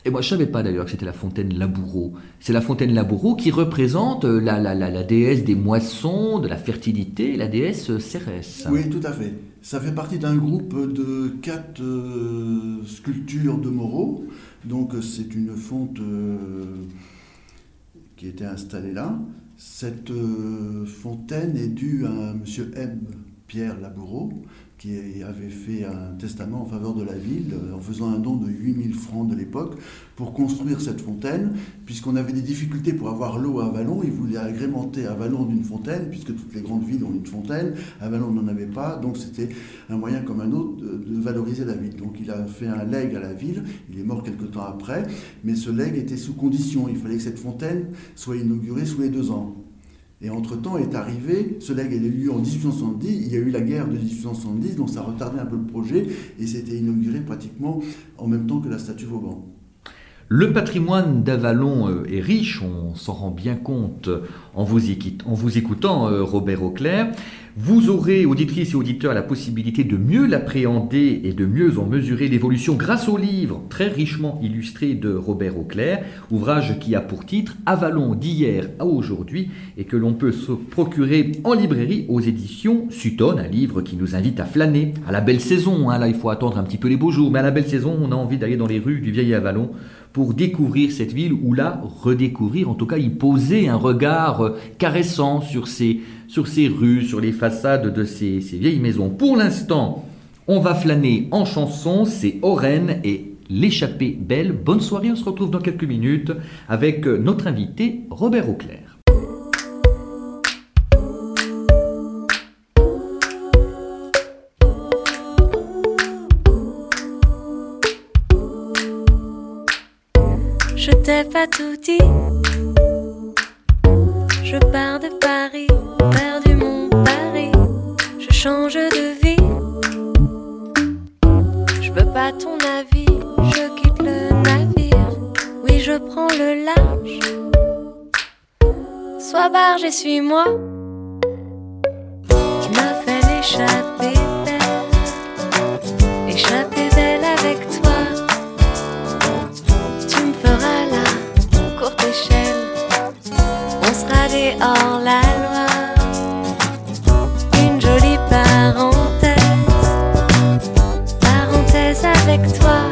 Et moi, je savais pas d'ailleurs que c'était la fontaine Laboureau. C'est la fontaine Laboureau qui représente la, la, la, la déesse des moissons, de la fertilité, la déesse Cérès. Oui, tout à fait. Ça fait partie d'un groupe de quatre euh, sculptures de Moreau. Donc c'est une fonte euh, qui était installée là. Cette euh, fontaine est due à M. M. Pierre Laboureau, qui avait fait un testament en faveur de la ville en faisant un don de huit mille francs de l'époque pour construire cette fontaine, puisqu'on avait des difficultés pour avoir l'eau à Avallon. Il voulait agrémenter Avallon d'une fontaine, puisque toutes les grandes villes ont une fontaine. Avallon n'en avait pas, donc c'était un moyen comme un autre de, de valoriser la ville. Donc il a fait un legs à la ville, il est mort quelque temps après, mais ce legs était sous condition. Il fallait que cette fontaine soit inaugurée sous les deux ans. Et entre-temps est arrivé, ce legs a eu lieu en dix-huit cent soixante-dix, il y a eu la guerre de dix-huit cent soixante-dix, donc ça retardait un peu le projet, et c'était inauguré pratiquement en même temps que la statue Vauban. Le patrimoine d'Avallon est riche, on s'en rend bien compte en vous, en vous écoutant, Robert Auclair. Vous aurez, auditrices et auditeurs, la possibilité de mieux l'appréhender et de mieux en mesurer l'évolution grâce au livre très richement illustré de Robert Auclair, ouvrage qui a pour titre « Avallon d'hier à aujourd'hui » et que l'on peut se procurer en librairie aux éditions Sutton, un livre qui nous invite à flâner à la belle saison. Hein, là, il faut attendre un petit peu les beaux jours, mais à la belle saison, on a envie d'aller dans les rues du vieil Avallon pour découvrir cette ville, ou là, redécouvrir, en tout cas y poser un regard caressant sur ces, sur ces rues, sur les façades de ces, ces vieilles maisons. Pour l'instant, on va flâner en chanson, c'est Oren et L'échappée belle. Bonne soirée, on se retrouve dans quelques minutes avec notre invité Robert Auclair. Je t'ai pas tout dit. Je pars de Paris, perdu mon Paris. Je change de vie. Je veux pas ton avis. Je quitte le navire. Oui, je prends le large. Sois barge et suis-moi. Tu m'as fait l'échapper belle. Échapper belle avec toi. On sera des hors-la-loi. Une jolie parenthèse, parenthèse avec toi.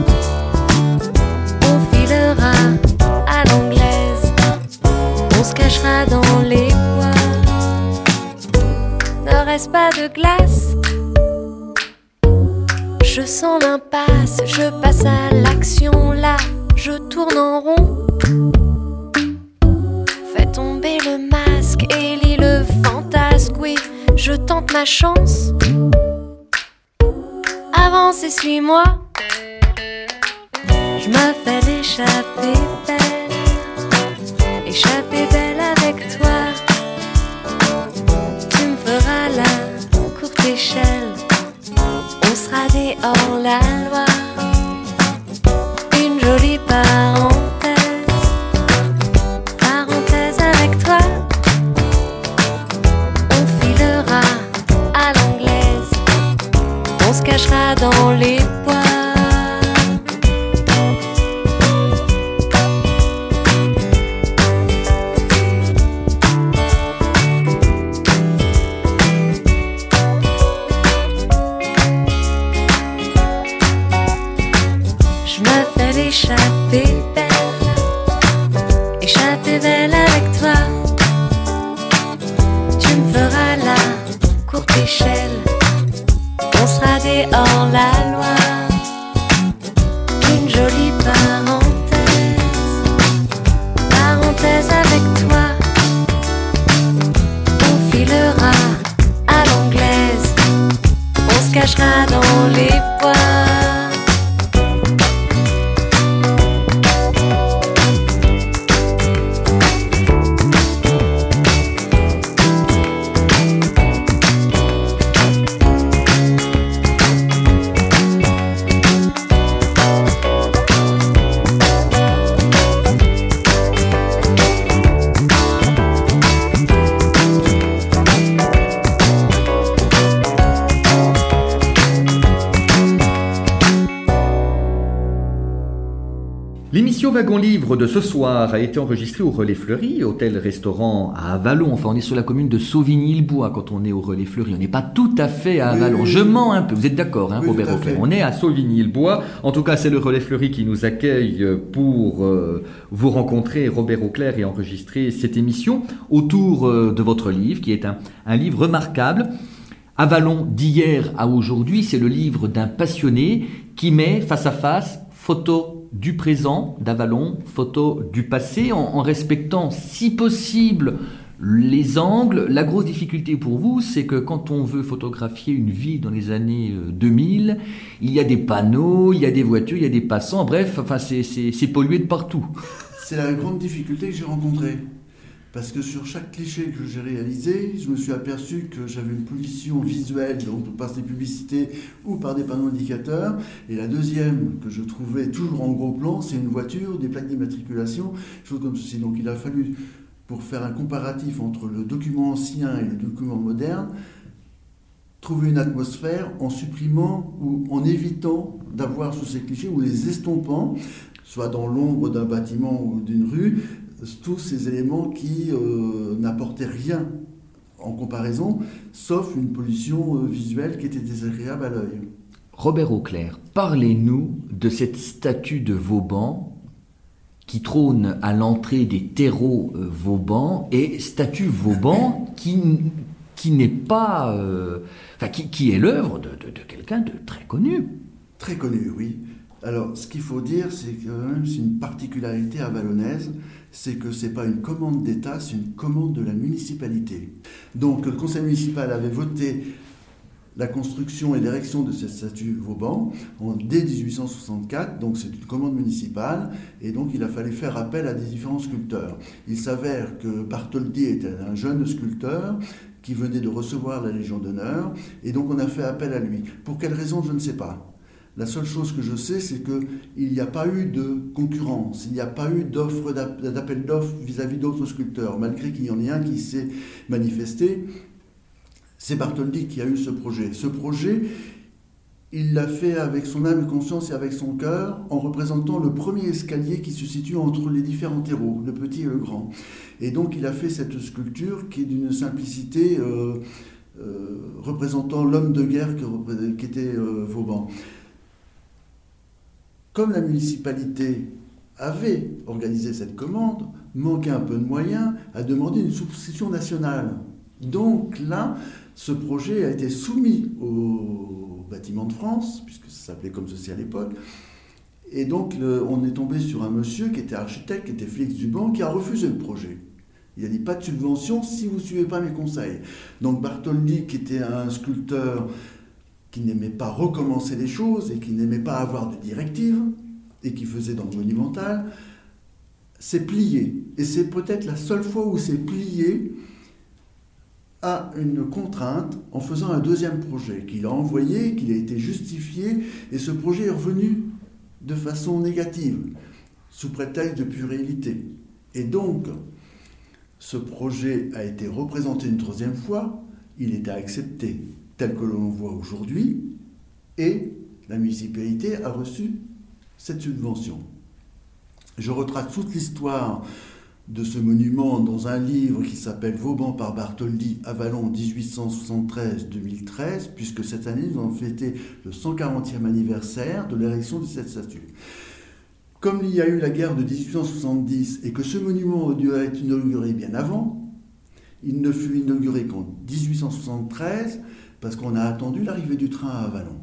On filera à l'anglaise, on se cachera dans les bois. Ne reste pas de glace. Je sens l'impasse, je passe à l'action là. Je tourne en rond. Tomber le masque et lis le fantasque, oui, je tente ma chance. Avance et suis-moi. Je me fais l'échapper belle. Échapper belle avec toi. Tu me feras la courte échelle. On sera des hors-la-loi. Une jolie parenthèse. On se cachera dans les bois. Je me fais l'échapper belle. Échapper belle avec toi. Tu me feras la courte échelle. On sera des hors-la-loi. Une jolie parenthèse. Parenthèse avec toi. On filera à l'anglaise. On se cachera dans les bois. L'émission Wagon Livre de ce soir a été enregistrée au Relais Fleury, hôtel-restaurant à Avallon. Enfin, on est sur la commune de Sauvigny-le-Bois quand on est au Relais Fleury. On n'est pas tout à fait à Avallon. Oui, oui, Je oui. mens un peu. Vous êtes d'accord, hein, Oui, Robert tout à Auclair. fait. On est à Sauvigny-le-Bois. En tout cas, c'est le Relais Fleury qui nous accueille pour euh, vous rencontrer, Robert Auclair, et enregistrer cette émission autour euh, de votre livre, qui est un, un livre remarquable. Avallon d'hier à aujourd'hui, c'est le livre d'un passionné qui met face à face photos du présent d'Avallon, photos du passé, en, en respectant si possible les angles. La grosse difficulté pour vous, c'est que quand on veut photographier une ville dans les années deux mille, il y a des panneaux, il y a des voitures, il y a des passants, bref, enfin, c'est, c'est, c'est pollué de partout. C'est la grande difficulté que j'ai rencontrée. Parce que sur chaque cliché que j'ai réalisé, je me suis aperçu que j'avais une pollution visuelle, donc par des publicités ou par des panneaux indicateurs. Et la deuxième que je trouvais toujours en gros plan, c'est une voiture, des plaques d'immatriculation, choses comme ceci. Donc il a fallu, pour faire un comparatif entre le document ancien et le document moderne, trouver une atmosphère en supprimant ou en évitant d'avoir sous ces clichés ou les estompant, soit dans l'ombre d'un bâtiment ou d'une rue, tous ces éléments qui euh, n'apportaient rien en comparaison, sauf une pollution euh, visuelle qui était désagréable à l'œil. Robert Auclair, parlez-nous de cette statue de Vauban qui trône à l'entrée des terreaux euh, Vauban, et statue Vauban qui, qui n'est pas... Euh, enfin, qui, qui est l'œuvre de, de, de quelqu'un de très connu. Très connu, oui. Alors, ce qu'il faut dire, c'est que quand même, c'est une particularité avallonnaise, c'est que ce n'est pas une commande d'État, c'est une commande de la municipalité. Donc, le conseil municipal avait voté la construction et l'érection de cette statue Vauban en, dès dix-huit cent soixante-quatre, donc c'est une commande municipale, et donc il a fallu faire appel à des différents sculpteurs. Il s'avère que Bartholdi était un jeune sculpteur qui venait de recevoir la Légion d'honneur, et donc on a fait appel à lui. Pour quelle raison, je ne sais pas. La seule chose que je sais, c'est qu'il n'y a pas eu de concurrence, il n'y a pas eu d'offre, d'appel d'offres vis-à-vis d'autres sculpteurs, malgré qu'il y en ait un qui s'est manifesté. C'est Bartholdi qui a eu ce projet. Ce projet, il l'a fait avec son âme et conscience et avec son cœur, en représentant le premier escalier qui se situe entre les différents terreaux, le petit et le grand. Et donc il a fait cette sculpture qui est d'une simplicité euh, euh, représentant l'homme de guerre qui était euh, Vauban. Comme la municipalité avait organisé cette commande, manquait un peu de moyens, a demandé une souscription nationale. Donc là, ce projet a été soumis au bâtiment de France, puisque ça s'appelait comme ceci à l'époque. Et donc, le, on est tombé sur un monsieur qui était architecte, qui était Félix Duban, qui a refusé le projet. Il a dit pas de subvention si vous ne suivez pas mes conseils. Donc Bartholdi, qui était un sculpteur qui n'aimait pas recommencer les choses et qui n'aimait pas avoir de directives et qui faisait dans le monumental, s'est plié. Et c'est peut-être la seule fois où s'est plié à une contrainte en faisant un deuxième projet qu'il a envoyé, qu'il a été justifié, et ce projet est revenu de façon négative, sous prétexte de puérilité. Et donc, ce projet a été représenté une troisième fois, il était accepté tel que l'on voit aujourd'hui, et la municipalité a reçu cette subvention. Je retrace toute l'histoire de ce monument dans un livre qui s'appelle Vauban par Bartholdi, Avallon dix-huit cent soixante-treize à deux mille treize, puisque cette année nous avons fêté le cent quarantième anniversaire de l'érection de cette statue. Comme il y a eu la guerre de dix-huit cent soixante-dix et que ce monument a dû être inauguré bien avant, il ne fut inauguré qu'en dix-huit cent soixante-treize, parce qu'on a attendu l'arrivée du train à Avallon.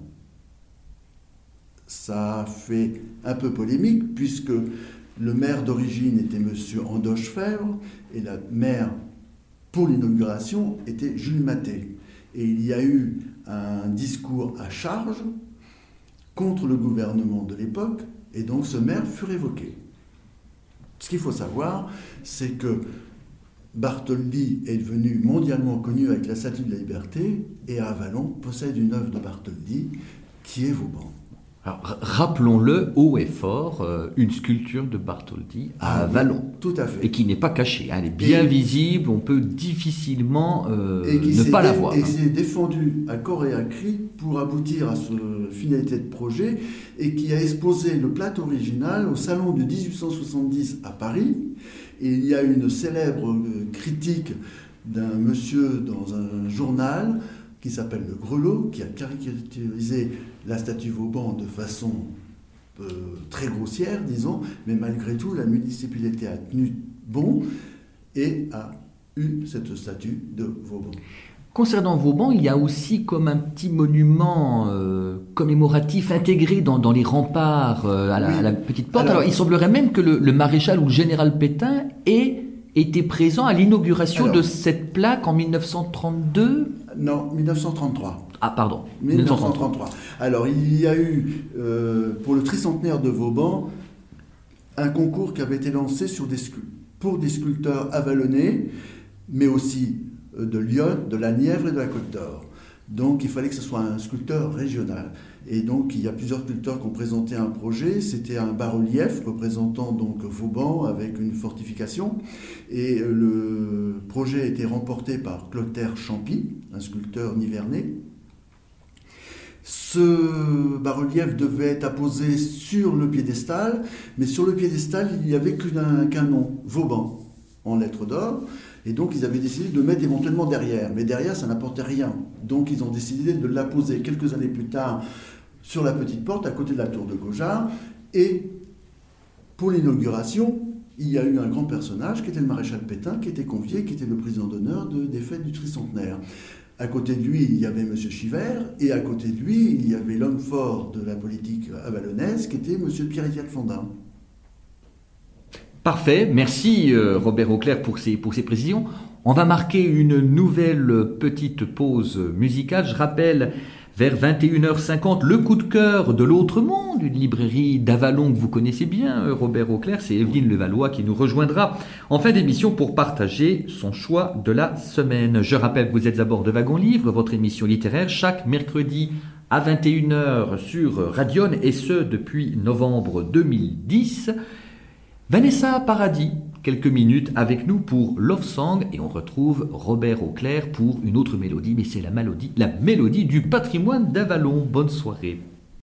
Ça a fait un peu polémique, puisque le maire d'origine était M. Andoche-Fèvre, et la maire pour l'inauguration était Jules Maté. Et il y a eu un discours à charge contre le gouvernement de l'époque, et donc ce maire fut révoqué. Ce qu'il faut savoir, c'est que Bartholdi est devenu mondialement connu avec la Statue de la Liberté, et à Avallon possède une œuvre de Bartholdi qui est Vauban. Alors, r- rappelons-le haut et fort, euh, une sculpture de Bartholdi à Ah, Vallon. Tout à fait. Et qui n'est pas cachée, hein, elle est bien Et- visible, on peut difficilement euh, Et qui ne s'est pas la dé- voir. et hein. s'est défendu à corps et à cri pour aboutir à ce finalité de projet et qui a exposé le plâtre original au salon de dix-huit cent soixante-dix à Paris. Et il y a une célèbre euh, critique d'un monsieur dans un journal qui s'appelle Le Grelot, qui a caricaturisé la statue Vauban de façon euh, très grossière, disons, mais malgré tout, la municipalité a tenu bon et a eu cette statue de Vauban. Concernant Vauban, il y a aussi comme un petit monument euh, commémoratif intégré dans, dans les remparts euh, à, la, Oui. à la petite porte. Alors- Alors, il semblerait même que le, le maréchal ou le général Pétain ait été présent à l'inauguration Alors- de cette plaque en mille neuf cent trente-deux. Non, mille neuf cent trente-trois. Ah, pardon. mille neuf cent trente-trois. Alors, il y a eu, euh, pour le tricentenaire de Vauban, un concours qui avait été lancé sur des scu- pour des sculpteurs avalonnais, mais aussi euh, de Lyon, de la Nièvre et de la Côte d'Or. Donc, il fallait que ce soit un sculpteur régional. Et donc, il y a plusieurs sculpteurs qui ont présenté un projet. C'était un bas-relief représentant donc Vauban avec une fortification. Et euh, le projet a été remporté par Clotaire Champy, un sculpteur nivernais. Ce bas-relief devait être apposé sur le piédestal, mais sur le piédestal, il n'y avait qu'un qu'un nom, Vauban, en lettres d'or. Et donc, ils avaient décidé de le mettre éventuellement derrière. Mais derrière, ça n'apportait rien. Donc, ils ont décidé de l'apposer quelques années plus tard sur la petite porte, à côté de la tour de Gaujard. Et pour l'inauguration, il y a eu un grand personnage qui était le maréchal Pétain, qui était convié, qui était le président d'honneur de, des fêtes du tricentenaire. À côté de lui, il y avait M. Chivert, et à côté de lui, il y avait l'homme fort de la politique avalonnaise, qui était M. Pierre-Étienne Fondin. Parfait, merci euh, Robert Auclair pour ces, pour ces précisions. On va marquer une nouvelle petite pause musicale. Je rappelle, vers vingt et une heures cinquante, le coup de cœur de l'autre monde, une librairie d'Avalon que vous connaissez bien, euh, Robert Auclair. C'est Evelyne Levallois qui nous rejoindra en fin d'émission pour partager son choix de la semaine. Je rappelle que vous êtes à bord de Wagon Livre, votre émission littéraire, chaque mercredi à vingt et une heures sur Radion, et ce depuis novembre deux mille dix. Vanessa Paradis, quelques minutes avec nous pour Love Song, et on retrouve Robert Auclair pour une autre mélodie, mais c'est la mélodie, la mélodie du patrimoine d'Avalon. Bonne soirée.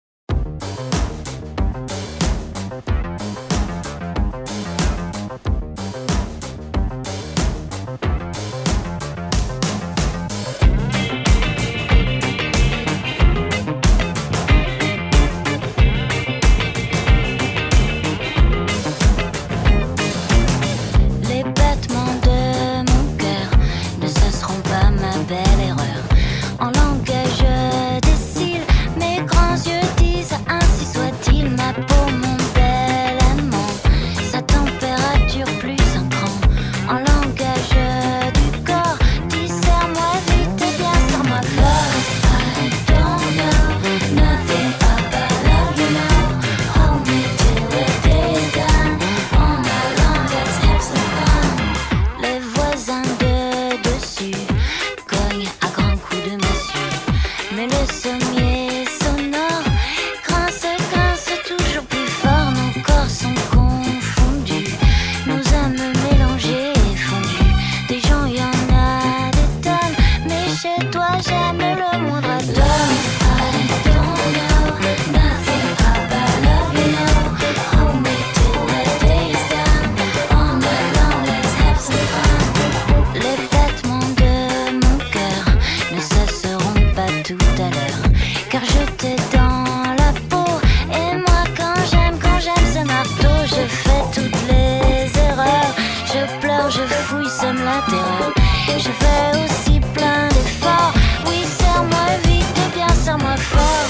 Les battements de mon cœur ne cesseront pas ma belle erreur. En langage décile, mes grands yeux disent ainsi soit-il. Ma peau, mon bel amant, sa température plus un cran. En langage du corps, dis serre-moi vite et bien serre-moi fort. I don't know nothing about love, you know. Hold me till the day is done. On my long, let's have some fun. Les voisins de dessus cognent à grands coups de massue, mais le sommier sonore grince, grince toujours plus fort. Nos corps sont confondus, nos âmes mélangées et fondues. Des gens, y en a des tonnes, mais chez toi jamais le moindre atome. I don't know nothing about love, you know. Hold me till the day is done. All night long, let's have some fun. Les battements de mon cœur ne cesseront pas tout à l'heure, car je t'ai dans la peau. Et moi quand j'aime, quand j'aime ce marteau, je fais toutes les erreurs. Je pleure, je fouille, sème la terreur. Je fais aussi plein d'efforts. Oui, serre-moi vite et bien serre-moi fort.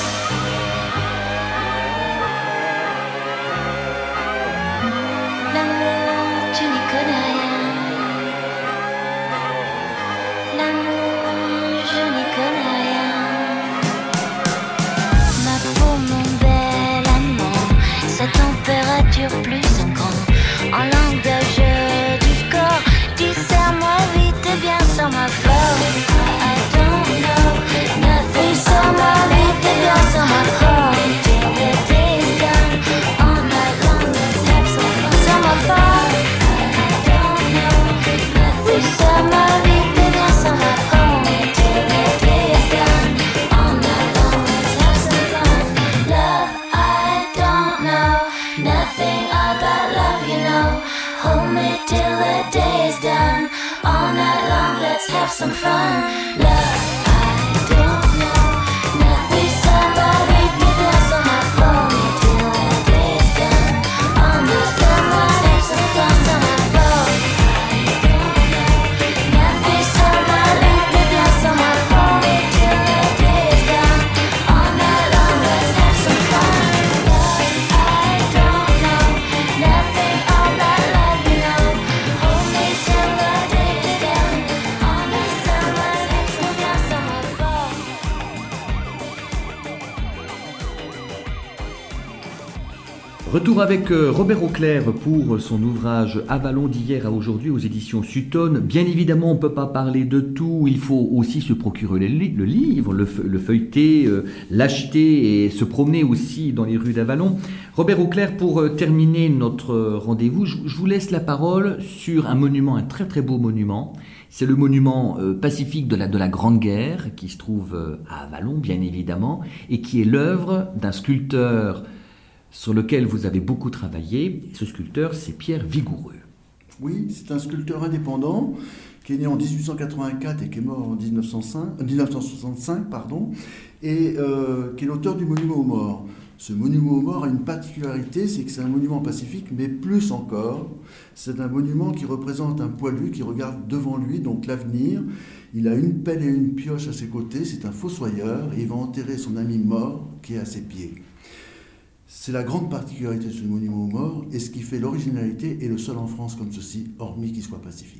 L'amour, tu n'y connais rien. L'amour, je n'y connais rien. Ma day is done. All night long, let's have some fun. Love, I don't know nothing. Somebody can dance on my phone till the day is done. On the sun, let's have some fun on my phone. I don't know nothing. Somebody can dance on my phone till the day is done. All night long, let's have some fun. Love, I don't know nothing. All night long, you know. Hold me till the day is done. On the sun, let's have some fun on my phone. Retour avec euh, Robert Auclair pour son ouvrage Avalon d'hier à aujourd'hui aux éditions Sutton. Bien évidemment, on ne peut pas parler de tout. Il faut aussi se procurer le, li- le livre, le, fe- le feuilleter, euh, l'acheter et se promener aussi dans les rues d'Avalon. Robert Auclair, pour euh, terminer notre euh, rendez-vous, je, je vous laisse la parole sur un monument, un très très beau monument. C'est le monument euh, pacifique de la, de la Grande Guerre qui se trouve euh, à Avalon, bien évidemment, et qui est l'œuvre d'un sculpteur sur lequel vous avez beaucoup travaillé. Ce sculpteur, c'est Pierre Vigoureux. Oui, c'est un sculpteur indépendant qui est né en dix-huit cent quatre-vingt-quatre et qui est mort en dix-neuf cent cinq, euh, dix-neuf cent soixante-cinq, pardon, et euh, qui est l'auteur du monument aux morts. Ce monument aux morts a une particularité, c'est que c'est un monument pacifique, mais plus encore, c'est un monument qui représente un poilu qui regarde devant lui, donc l'avenir. Il a une pelle et une pioche à ses côtés, c'est un fossoyeur, et il va enterrer son ami mort qui est à ses pieds. C'est la grande particularité de ce monument aux morts, et ce qui fait l'originalité est le seul en France comme ceci, hormis qu'il soit pacifique.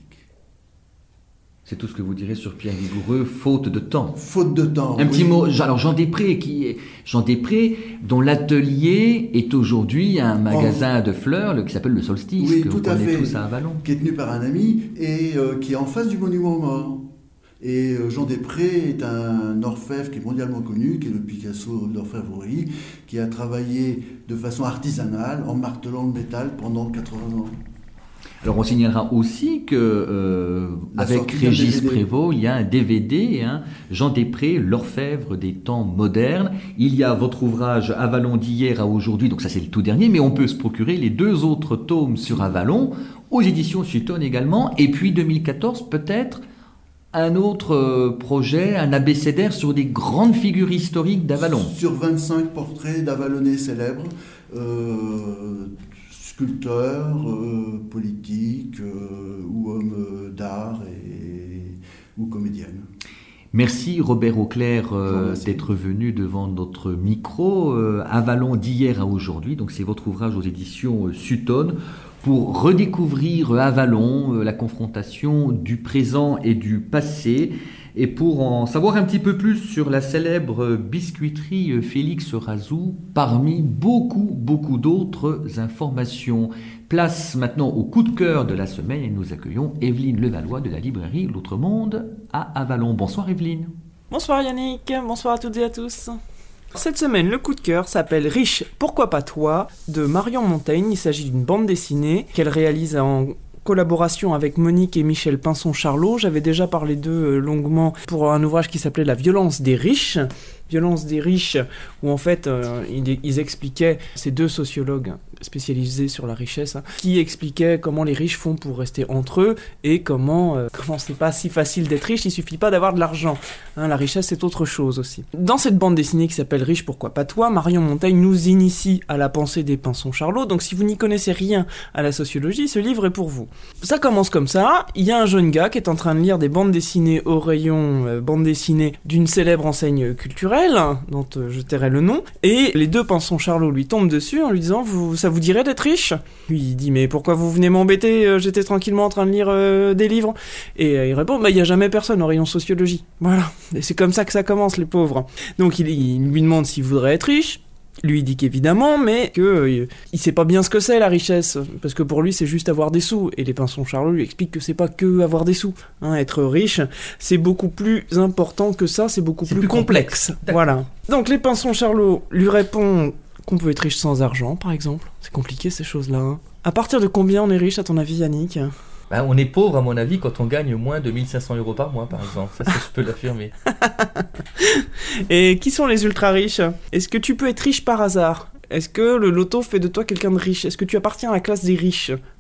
C'est tout ce que vous direz sur Pierre Vigoureux, faute de temps. Faute de temps. Un oui. petit mot, alors Jean Després, qui est, Jean Després, dont l'atelier est aujourd'hui un magasin de fleurs le, qui s'appelle le Solstice, Oui, que tout vous à connaissez fait. tous à Avalon. Qui est tenu par un ami et euh, qui est en face du monument aux morts. Et euh, Jean Després est un orfèvre qui est mondialement connu, qui est le Picasso de l'orfèvrerie, qui a travaillé de façon artisanale en martelant le métal pendant quatre-vingts ans. Alors on signalera aussi que euh, La avec sortie d'un Régis D V D. Prévost, il y a un D V D, hein, Jean Després, l'orfèvre des temps modernes. Il y a votre ouvrage Avalon d'hier à aujourd'hui, donc ça c'est le tout dernier, mais on peut se procurer les deux autres tomes sur Avalon, aux éditions Sutton également, et puis deux mille quatorze peut-être un autre euh, projet, un abécédaire sur des grandes figures historiques d'Avalon. Sur vingt-cinq portraits d'Avalonnais célèbres, euh, sculpteurs, euh, politiques euh, ou hommes euh, d'art et, ou comédiennes. Merci Robert Auclair Je vous euh, remercie. d'être venu devant notre micro. Euh, Avalon d'hier à aujourd'hui, donc c'est votre ouvrage aux éditions euh, Sutton, pour redécouvrir euh, Avalon, euh, la confrontation du présent et du passé, et pour en savoir un petit peu plus sur la célèbre biscuiterie euh, Félix Razou, parmi beaucoup, beaucoup d'autres informations. Place maintenant au coup de cœur de la semaine et nous accueillons Evelyne Levallois de la librairie L'Autre Monde à Avalon. Bonsoir Evelyne. Bonsoir Yannick, bonsoir à toutes et à tous. Cette semaine, le coup de cœur s'appelle Riche, pourquoi pas toi de Marion Montaigne. Il s'agit d'une bande dessinée qu'elle réalise en collaboration avec Monique et Michel Pinson-Charlot. J'avais déjà parlé d'eux euh, longuement pour un ouvrage qui s'appelait La violence des riches. Violence des riches, où en fait euh, ils, ils expliquaient, ces deux sociologues spécialisés sur la richesse, hein, qui expliquaient comment les riches font pour rester entre eux et comment euh, comment c'est pas si facile d'être riche, il suffit pas d'avoir de l'argent. Hein, la richesse c'est autre chose aussi. Dans cette bande dessinée qui s'appelle Riche, pourquoi pas toi, Marion Montaigne nous initie à la pensée des Pinson-Charlot, donc si vous n'y connaissez rien à la sociologie, ce livre est pour vous. Ça commence comme ça, il y a un jeune gars qui est en train de lire des bandes dessinées au rayon euh, bandes dessinées d'une célèbre enseigne culturelle, dont euh, je tairai le nom, et les deux Pinson-Charlot lui tombent dessus en lui disant vous, ça vous dirait d'être riche ? Lui il dit mais pourquoi vous venez m'embêter, euh, j'étais tranquillement en train de lire euh, des livres. Et euh, il répond bah il y a jamais personne au rayon sociologie. Voilà, et c'est comme ça que ça commence les pauvres. Donc il, il lui demande s'il voudrait être riche. Lui dit qu'évidemment, mais que euh, il sait pas bien ce que c'est la richesse, parce que pour lui c'est juste avoir des sous. Et les Pinson-Charlot lui expliquent que c'est pas que avoir des sous. Hein, être riche, c'est beaucoup plus important que ça, c'est beaucoup C'est plus, plus complexe. complexe. Voilà. Donc les Pinson-Charlot lui répondent qu'on peut être riche sans argent, par exemple. C'est compliqué ces choses-là. Hein. À partir de combien on est riche, à ton avis, Yannick ? Ben, on est pauvre, à mon avis, quand on gagne moins de mille cinq cents euros par mois, par exemple. Ça, ça je peux l'affirmer. Et qui sont les ultra-riches ? Est-ce que tu peux être riche par hasard ? Est-ce que le loto fait de toi quelqu'un de riche ? Est-ce que tu appartiens à la classe des riches ?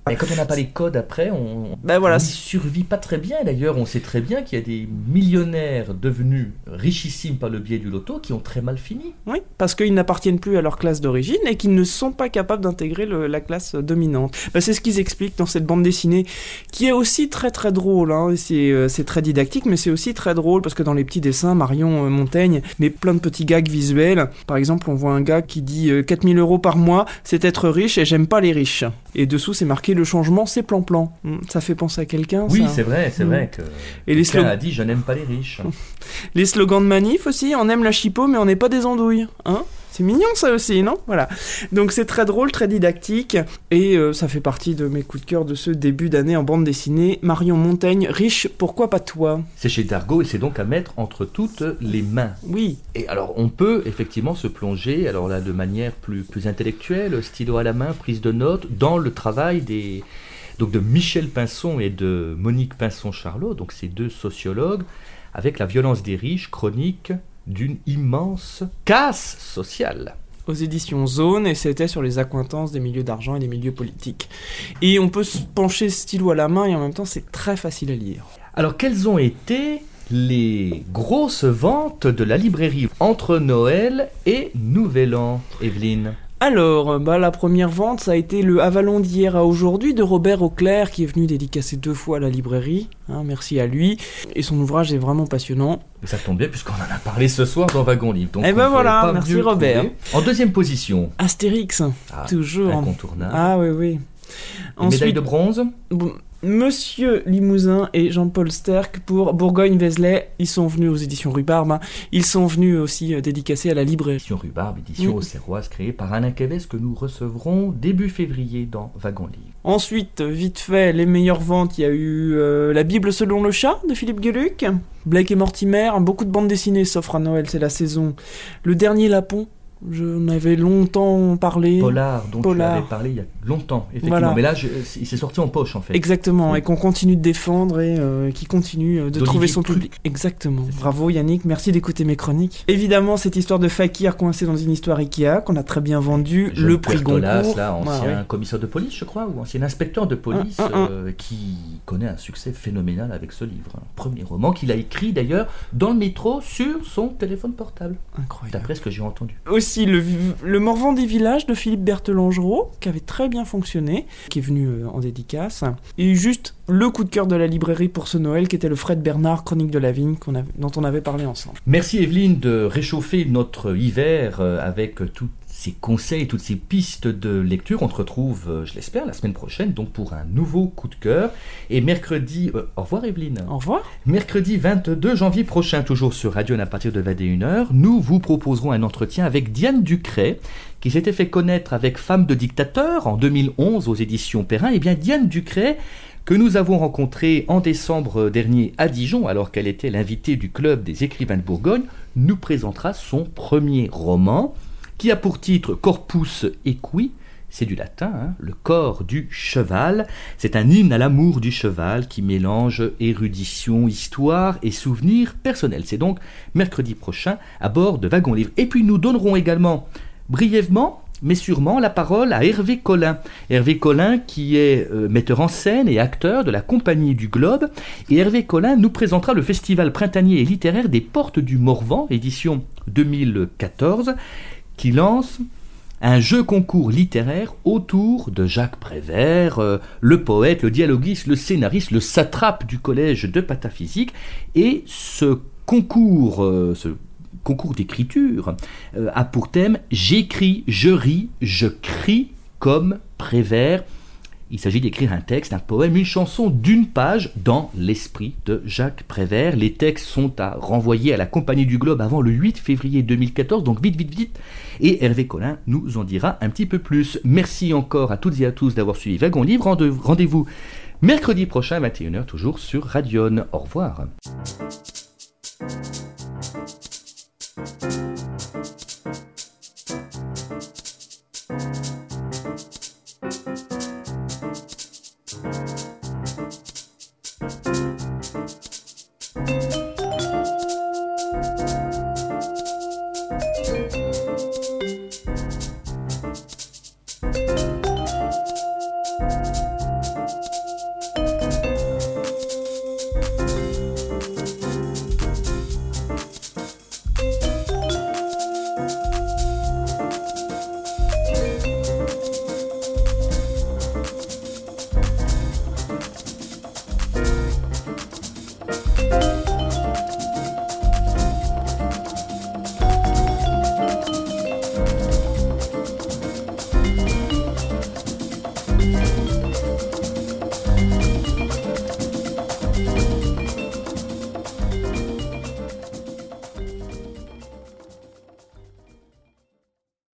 Et quand on n'a pas les codes après, on Ben voilà. on n'y survit pas très bien. D'ailleurs, on sait très bien qu'il y a des millionnaires devenus richissimes par le biais du loto qui ont très mal fini. Oui, parce qu'ils n'appartiennent plus à leur classe d'origine et qu'ils ne sont pas capables d'intégrer le, la classe dominante. Ben, c'est ce qu'ils expliquent dans cette bande dessinée, qui est aussi très très drôle. Hein. Et c'est, euh, c'est très didactique, mais c'est aussi très drôle, parce que dans les petits dessins, Marion euh, Montaigne met plein de petits gags visuels. Par exemple, on voit un gars qui dit euh, quatre mille euros par mois, c'est être riche et j'aime pas les riches. Et dessous, c'est marqué le changement, c'est plan-plan. Hum, Ça fait penser à quelqu'un, Oui, ça. c'est vrai, c'est Mm. vrai que Et les, quelqu'un slog- a dit « je n'aime pas les riches ». les slogans de manif aussi, on aime la chipot, mais on n'est pas des andouilles. Hein C'est mignon ça aussi, non? Voilà. Donc c'est très drôle, très didactique, et euh, ça fait partie de mes coups de cœur de ce début d'année en bande dessinée. Marion Montaigne, riche, pourquoi pas toi? C'est chez Dargaud et c'est donc à mettre entre toutes les mains. Oui. Et alors, on peut effectivement se plonger, alors là, de manière plus, plus intellectuelle, stylo à la main, prise de notes, dans le travail des, donc de Michel Pinson et de Monique Pinson-Charlot, donc ces deux sociologues, avec La violence des riches, chronique d'une immense casse sociale. Aux éditions Zone, et c'était sur les accointances des milieux d'argent et des milieux politiques. Et on peut se pencher stylo à la main, et en même temps, c'est très facile à lire. Alors, quelles ont été les grosses ventes de la librairie entre Noël et Nouvel An, Evelyne? Alors, bah, la première vente, ça a été le Avalon d'hier à aujourd'hui de Robert Auclair, qui est venu dédicacer deux fois à la librairie. Hein, merci à lui. Et son ouvrage est vraiment passionnant. Et ça tombe bien puisqu'on en a parlé ce soir dans Wagon Livre. Donc Eh ben on voilà, pouvait pas merci mieux le Robert. trouver. En deuxième position, Astérix, ah, toujours. incontournable. Ah oui, oui. Une médaille de bronze. Bon, Monsieur Limousin et Jean-Paul Sterck pour Bourgogne-Vézelay, ils sont venus aux éditions Rhubarbe, hein. Ils sont venus aussi euh, dédicacer à la librairie. Édition Rhubarbe, édition Oui. auxerroise, créée par Alain Quévès, que nous recevrons début février dans Wagon Livre. Ensuite, vite fait, les meilleures ventes, il y a eu euh, La Bible selon le chat de Philippe Gueluc, Blake et Mortimer, beaucoup de bandes dessinées s'offrent à Noël, c'est la saison. Le Dernier Lapon, j'en avais longtemps parlé. Polar, dont Polar. tu avais parlé il y a longtemps, effectivement. Voilà. Mais là, je, il s'est sorti en poche, en fait. Exactement, Oui. et qu'on continue de défendre et euh, qui continue euh, de D'Olivier trouver son Truc. public. Exactement. C'est ça. Bravo Yannick, merci d'écouter mes chroniques. Évidemment, cette histoire de fakir coincé dans une histoire Ikea qu'on a très bien vendue, Jean le prix Puertolas, Goncourt. là, ancien Ouais, ouais. commissaire de police, je crois, ou ancien inspecteur de police, Un, un, un. euh, qui connaît un succès phénoménal avec ce livre. Un premier roman qu'il a écrit, d'ailleurs, dans le métro, sur son téléphone portable. Incroyable. D'après ce que j'ai entendu. Aussi le, vi- le Morvan des villages de Philippe Berthelangerot, qui avait très bien fonctionné, qui est venu euh, en dédicace. Et juste le coup de cœur de la librairie pour ce Noël, qui était le Fred Bernard, Chronique de la vigne, qu'on avait- dont on avait parlé ensemble. Merci Evelyne de réchauffer notre hiver euh, avec euh, tous ces conseils, toutes ces pistes de lecture. On te retrouve, euh, je l'espère, la semaine prochaine, donc pour un nouveau coup de cœur. Et mercredi, euh, au revoir Evelyne. Au revoir. Mercredi vingt-deux janvier prochain, toujours sur Radio à partir de vingt et une heures, nous vous proposerons un entretien avec Diane Ducret, qui s'était fait connaître avec Femme de dictateur en deux mille onze aux éditions Perrin. Et bien Diane Ducret, que nous avons rencontrée en décembre dernier à Dijon, alors qu'elle était l'invitée du Club des écrivains de Bourgogne, nous présentera son premier roman, qui a pour titre Corpus Equi. C'est du latin, hein, le corps du cheval. C'est un hymne à l'amour du cheval qui mélange érudition, histoire et souvenirs personnels. C'est donc mercredi prochain à bord de Wagon Livre. Et puis nous donnerons également, brièvement, mais sûrement, la parole à Hervé Collin. Hervé Collin qui est euh, metteur en scène et acteur de la Compagnie du Globe. Et Hervé Collin nous présentera le festival printanier et littéraire des Portes du Morvan, édition deux mille quatorze, qui lance un jeu concours littéraire autour de Jacques Prévert, euh, le poète, le dialoguiste, le scénariste, le satrape du collège de pataphysique. Et ce concours, euh, ce concours d'écriture euh, a pour thème « J'écris, je ris, je crie comme Prévert ». Il s'agit d'écrire un texte, un poème, une chanson d'une page dans l'esprit de Jacques Prévert. Les textes sont à renvoyer à la Compagnie du Globe avant le huit février deux mille quatorze, donc vite, vite, vite. Et Hervé Collin nous en dira un petit peu plus. Merci encore à toutes et à tous d'avoir suivi Wagon Livre. Rendez-vous mercredi prochain à vingt et une heures, toujours sur Radion. Au revoir.